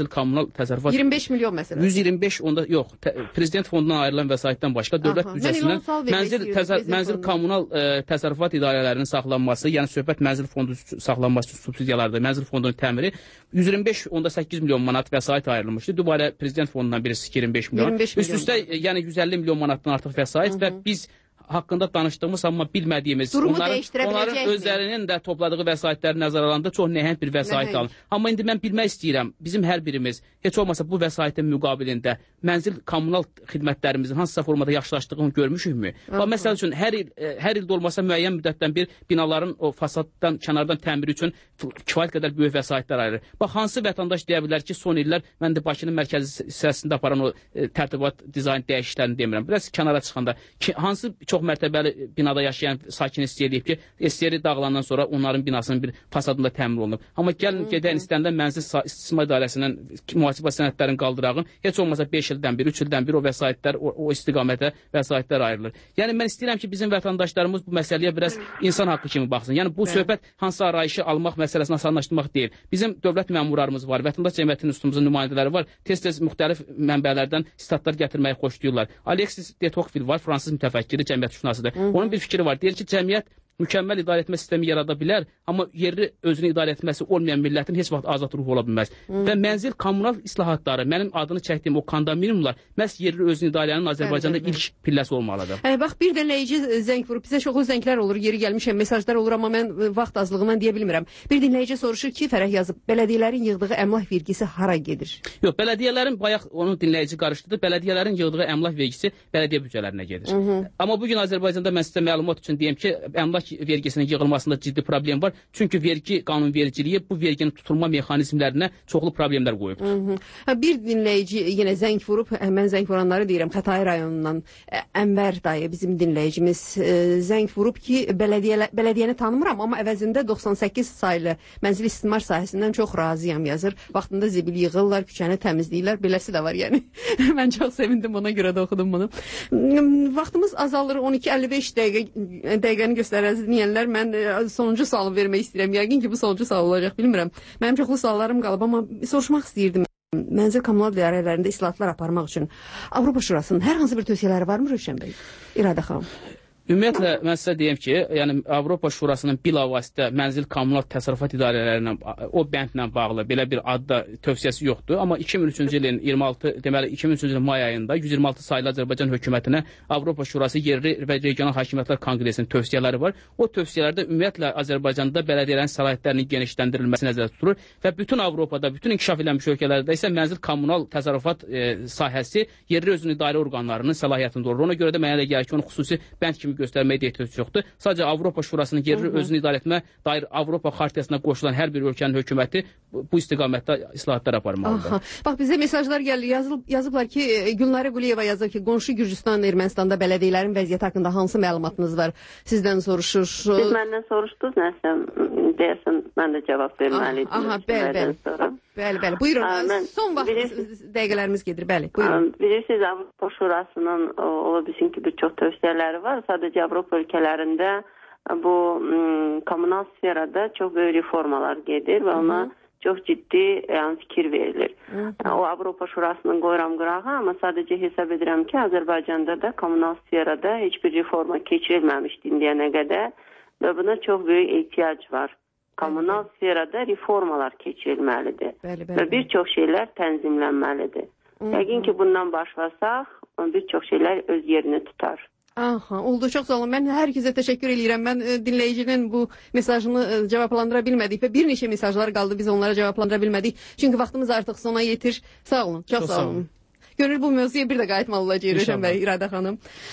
kommunal təsərrüfat iyirmi beş milyon məsələn. yüz iyirmi beş onda yox, prezident fondundan ayrılan vəsaitdən başqa dövlət büdcəsindən mənzil təzər, mənzil kommunal ə, təsərrüfat idarələrinin saxlanması, yəni söhbət mənzil fondu saxlanması subsidiyalardır, mənzil fondunun təmiri yüz iyirmi beş nöqtə səkkiz milyon manat vəsait ayrılmışdı. Dübarə prezident fondundan birisi iyirmi beş milyon. Üst-üstə yəni yüz əlli milyon manatdan artıq vəsait və biz haqqında danışdığımız, amma bilmədiyimiz, onların, onların özlərinin də topladığı vəsaitləri nəzərə alanda çox nəhəng bir vəsait alın. Amma indi mən bilmək istəyirəm, bizim hər birimiz, heç olmasa bu vəsaitin müqabilində mənzil kommunal xidmətlərimizin hansısa formada yaxşılaşdığını görmüşükmü? Və məsəl üçün, hər il, hər ildə olmasa müəyyən müddətdən bir binaların o fasaddan, kənardan təmiri üçün kifayət qədər böyük vəsaitlər ayrılır. Bax, hansı vətəndaş deyə bilər ki, son illər mən də Bakının mərkəzi hissəsində aparan o e, tərtibat, dizayn dəyişiklərini demirəm. Biraz kənara çıxanda, ki, hansı çox mərtəbəli binada yaşayan sakin istəyir ki, istəyiri dağılandan sonra onların binasının bir fasadında təmin olunub. Amma gəlin gedəyin istəndə mənzil istismar idarəsindən mühasibə sənədlərini qaldırağın, heç olmasa beş ildən bir, üç ildən bir o vəsaitlər, o, o istiqamətə vəsaitlər ayrılır. Yəni mən istəyirəm ki, bizim vətəndaşlarımız bu məsələyə biraz insan haqqı kimi baxsın. Yəni bu söhbət hansı arayışı almaq məsələsini asanlaşdırmaq deyil. Bizim dövlət məmurlarımız var, vətəndaş cəmiyyətinin üstümüzün nümayəndələri var. Tez-tez müxtəlif mənbələrdən statlar gətirməyi xoşlayırlar. Alexis de Tocqueville var, fransız mütəfəkkiri, cəmiyyətşünasıdır. Onun bir fikri var. Deyir ki, cəmiyyət mükəmməl idarə etmə sistemi yarada bilər, amma yerli özünü idarə etməsi olmayan millətin heç vaxt azad ruhu ola bilməz. Hı. Və mənzil kommunal islahatları, mənim adını çəkdiyim o kondominumlar məhz yerli özünü idarənin Azərbaycanda ilk pilləsi olmalıdır. Ə, bax, bir dinləyici zəng vurub, bizə çoxlu zənglər olur, yeri gəlmişəm, mesajlar olur, amma mən vaxt azlığından deyə bilmirəm. Bir dinləyici soruşur ki, Fərəh yazıb, bələdiyyələrin yığdığı əmlak vergisi hara gedir? Yox, bələdiyyələrin, bayaq onun dinləyici qarışdırdı, bələdiyyələrin yığdığı əmlak vergisi bələdiyyə büdcələrinə gedir. Hı -hı. Amma bugün Azərbaycanda mən sizə məlumat üçün deyim ki, əmlak vergisinin yığılmasında ciddi problem var. Çünki vergi qanunvericiliyi bu verginin tutulma mexanizmlərinə çoxlu problemlər qoyub. Hı -hı. Bir dinləyici yenə zəng vurub, mən zəng vuranları deyirəm, Xətai rayonundan Ənvər dayı, bizim dinləyicimiz zəng vurub ki, bələdiyyə, bələdiyyəni tanımıram, amma əvəzində doxsan səkkiz saylı mənzil istismar sahəsindən çox razıyam yazır. Vaxtında zibil yığırlar, küçəni təmizləyirlər, beləsi də var yəni. Mən çox sevindim, ona görə də oxudum bunu. Vaxtımız azalır, on iki əlli beş dəqiqə dəqiqəni göstərəz dinləyənlər. Mən sonuncu sualı vermək istəyirəm. Yəqin ki, bu sonuncu sual olacaq, bilmirəm. Mənim çoxlu suallarım qalıb, amma soruşmaq istəyirdim. Mənzil kommunal idarələrində islahatlar aparmaq üçün Avropa Şurasının hər hansı bir tövsiyələri varmı Rövşən bəy? İradə xanım. Ümumiyyətlə, mən sizə deyim ki, yəni Avropa Şurasının bilavasitə mənzil kommunal təsərrüfat idarələrinin o bəndlə bağlı belə bir adda tövsiyəsi yoxdur. Amma iki min üçüncü ilin iyirmi altı, deməli iki min üçüncü ilin may ayında yüz iyirmi altı saylı Azərbaycan hökumətinə Avropa Şurası yerli və regional hakimiyyətlər konqresinin tövsiyələri var. O tövsiyələrdə ümumiyyətlə Azərbaycanda bələdiyyələrin səlahiyyətlərinin genişləndirilməsi nəzərdə tutulur və bütün Avropada, bütün inkişaf edilmiş ölkələrdə isə mənzil kommunal təsərrüfat e, sahəsi yerli özünün idarə orqanlarının səlahiyyətində olur. Ona görə də mənə elə gəlir ki, onu xüsusi bənd kimi göstərməyə də ehtiyac yoxdur. Sadəcə Avropa Şurasının yerli Hı -hı. özünü idarə etmə dair Avropa Xartiyasına qoşulan hər bir ölkənin hökuməti bu istiqamətdə islahatlar aparmalıdır. Bax, bizə mesajlar gəldi. Yazılıb, yazıblar ki, Gülnarə Quliyeva yazır ki, qonşu Gürcüstan, Ermənistanda bələdiyyələrin vəziyyəti haqqında hansı məlumatınız var? Sizdən soruşur. Siz məndən soruşdunuz, nəsə deyəsən, mən də cavab verməliydim. Aha, bəli, bəli. Bəli, bəli. Buyurun, Aa, mən, son vaxt bilirsiniz, dəqiqələrimiz gedir, bəli. Buyurun. Bilirsiniz, Avropa Şurasının ola bilsin ki, bir çox tövsiyələri var. Sadəcə Avropa ölkələrində bu m, kommunal sferada çox böyük reformalar gedir və ona Hı -hı. çox ciddi yəni, fikir verilir. Hı -hı. O Avropa Şurasının qoyuram qırağa, amma sadəcə hesab edirəm ki, Azərbaycanda da kommunal sferada heç bir reforma keçirilməmişdi indiyənə qədər və buna çox böyük ehtiyac var. Kommunal bəli. Sferada reformalar keçirilməlidir bəli, bəli, və bir çox şeylər tənzimlənməlidir. Yəqin ki, bundan başlasaq, bir çox şeylər öz yerini tutar. Aha, oldu, çox sağ olun. Mən hər kəsə təşəkkür edirəm. Mən e, dinləyicinin bu mesajını e, cavablandıra bilmədik və bir neçə mesajlar qaldı, biz onlara cavablandıra bilmədik. Çünki vaxtımız artıq sona yetir. Sağ olun, çox, çox sağ olun. olun. Görür bu mövzuya bir də qayıtmalı olacaq Rövşən bəy, İradə xanım.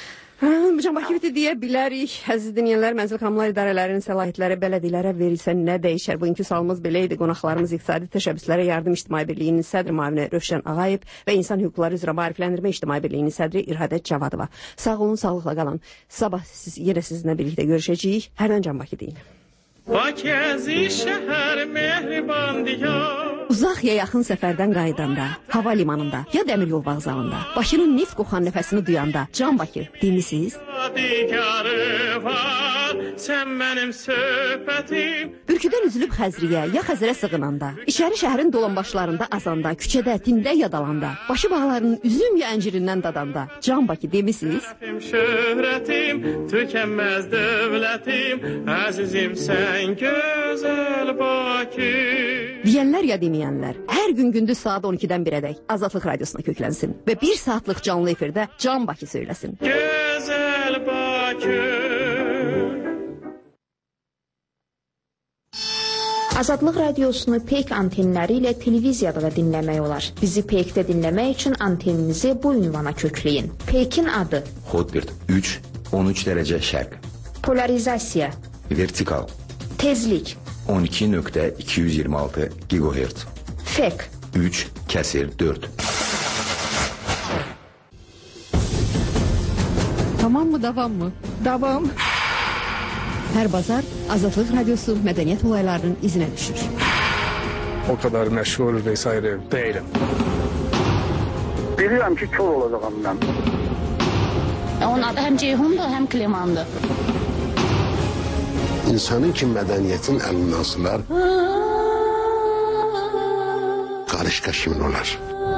Can Bakıviti deyə bilərik. Əziz dinləyənlər, mənzil kommunal idarələrinin səlahiyyətləri bələdiyyələrə verilsə nə dəyişər? Bugünkü sualımız belə idi. Qonaqlarımız İqtisadi Təşəbbüslərə Yardım İctimai Birliyinin sədr müavini Rövşən Ağayev və İnsan Hüquqları üzrə Maarifləndirmə İctimai Birliyinin sədri İradə Cavadova. Sağ olun, sağlıqla qalın. Sabah siz, yenə sizinlə birlikdə görüşəcəyik. Hərdən Can Bakı deyin. Bakəzi şəhər mehriban diyar. Uzaq ya yaxın səfərdən qayıdanda, hava limanında ya dəmir yol vağzalında, Bakının neft qoxan nəfəsini duyanda, Can Bakı, dinlisiniz? sən mənim söhbətim. Bürküdən üzülüb Xəzriyə, ya Xəzrə sığınanda, İçəri şəhərin dolanbaşlarında azanda, küçədə, tində yadalanda, başı bağlarının üzüm ya əncirindən dadanda, Can Bakı demisiniz? Şöhrətim, tükənməz dövlətim, əzizim sən gözəl Bakı. Deyənlər ya deməyənlər, hər gün gündüz saat on ikidən birədək Azadlıq Radiosuna köklənsin və bir saatlıq canlı efirdə Can Bakı söyləsin. Gözəl Bakı. Azadlıq Radiosunu Peyk antenləri ilə televiziyada da dinləmək olar. Bizi Peykdə dinləmək üçün anteninizi bu ünvana kökləyin. Peykin adı Hotbird üç on üç dərəcə şərq. Polarizasiya Vertikal Tezlik on iki nöqtə iki yüz iyirmi altı gigahertz. Fek üç kəsir dörd. Tamam mı, davam mı? Davam. Hər bazar Azadlıq Radiosu mədəniyyət olaylarının izinə düşür. O kadar məşğul vesaire değilim. Bilirəm ki, kör olacağım mən. Onun adı həm Ceyhundur, həm Klimandır. İnsanın ki, mədəniyyətin əlindən asılar, qarışqa kimin olar?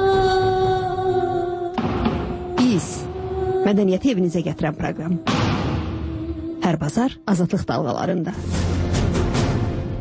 Biz, mədəniyyəti evinizə gətirən proqram. Hər bazar Azadlıq dalğalarında.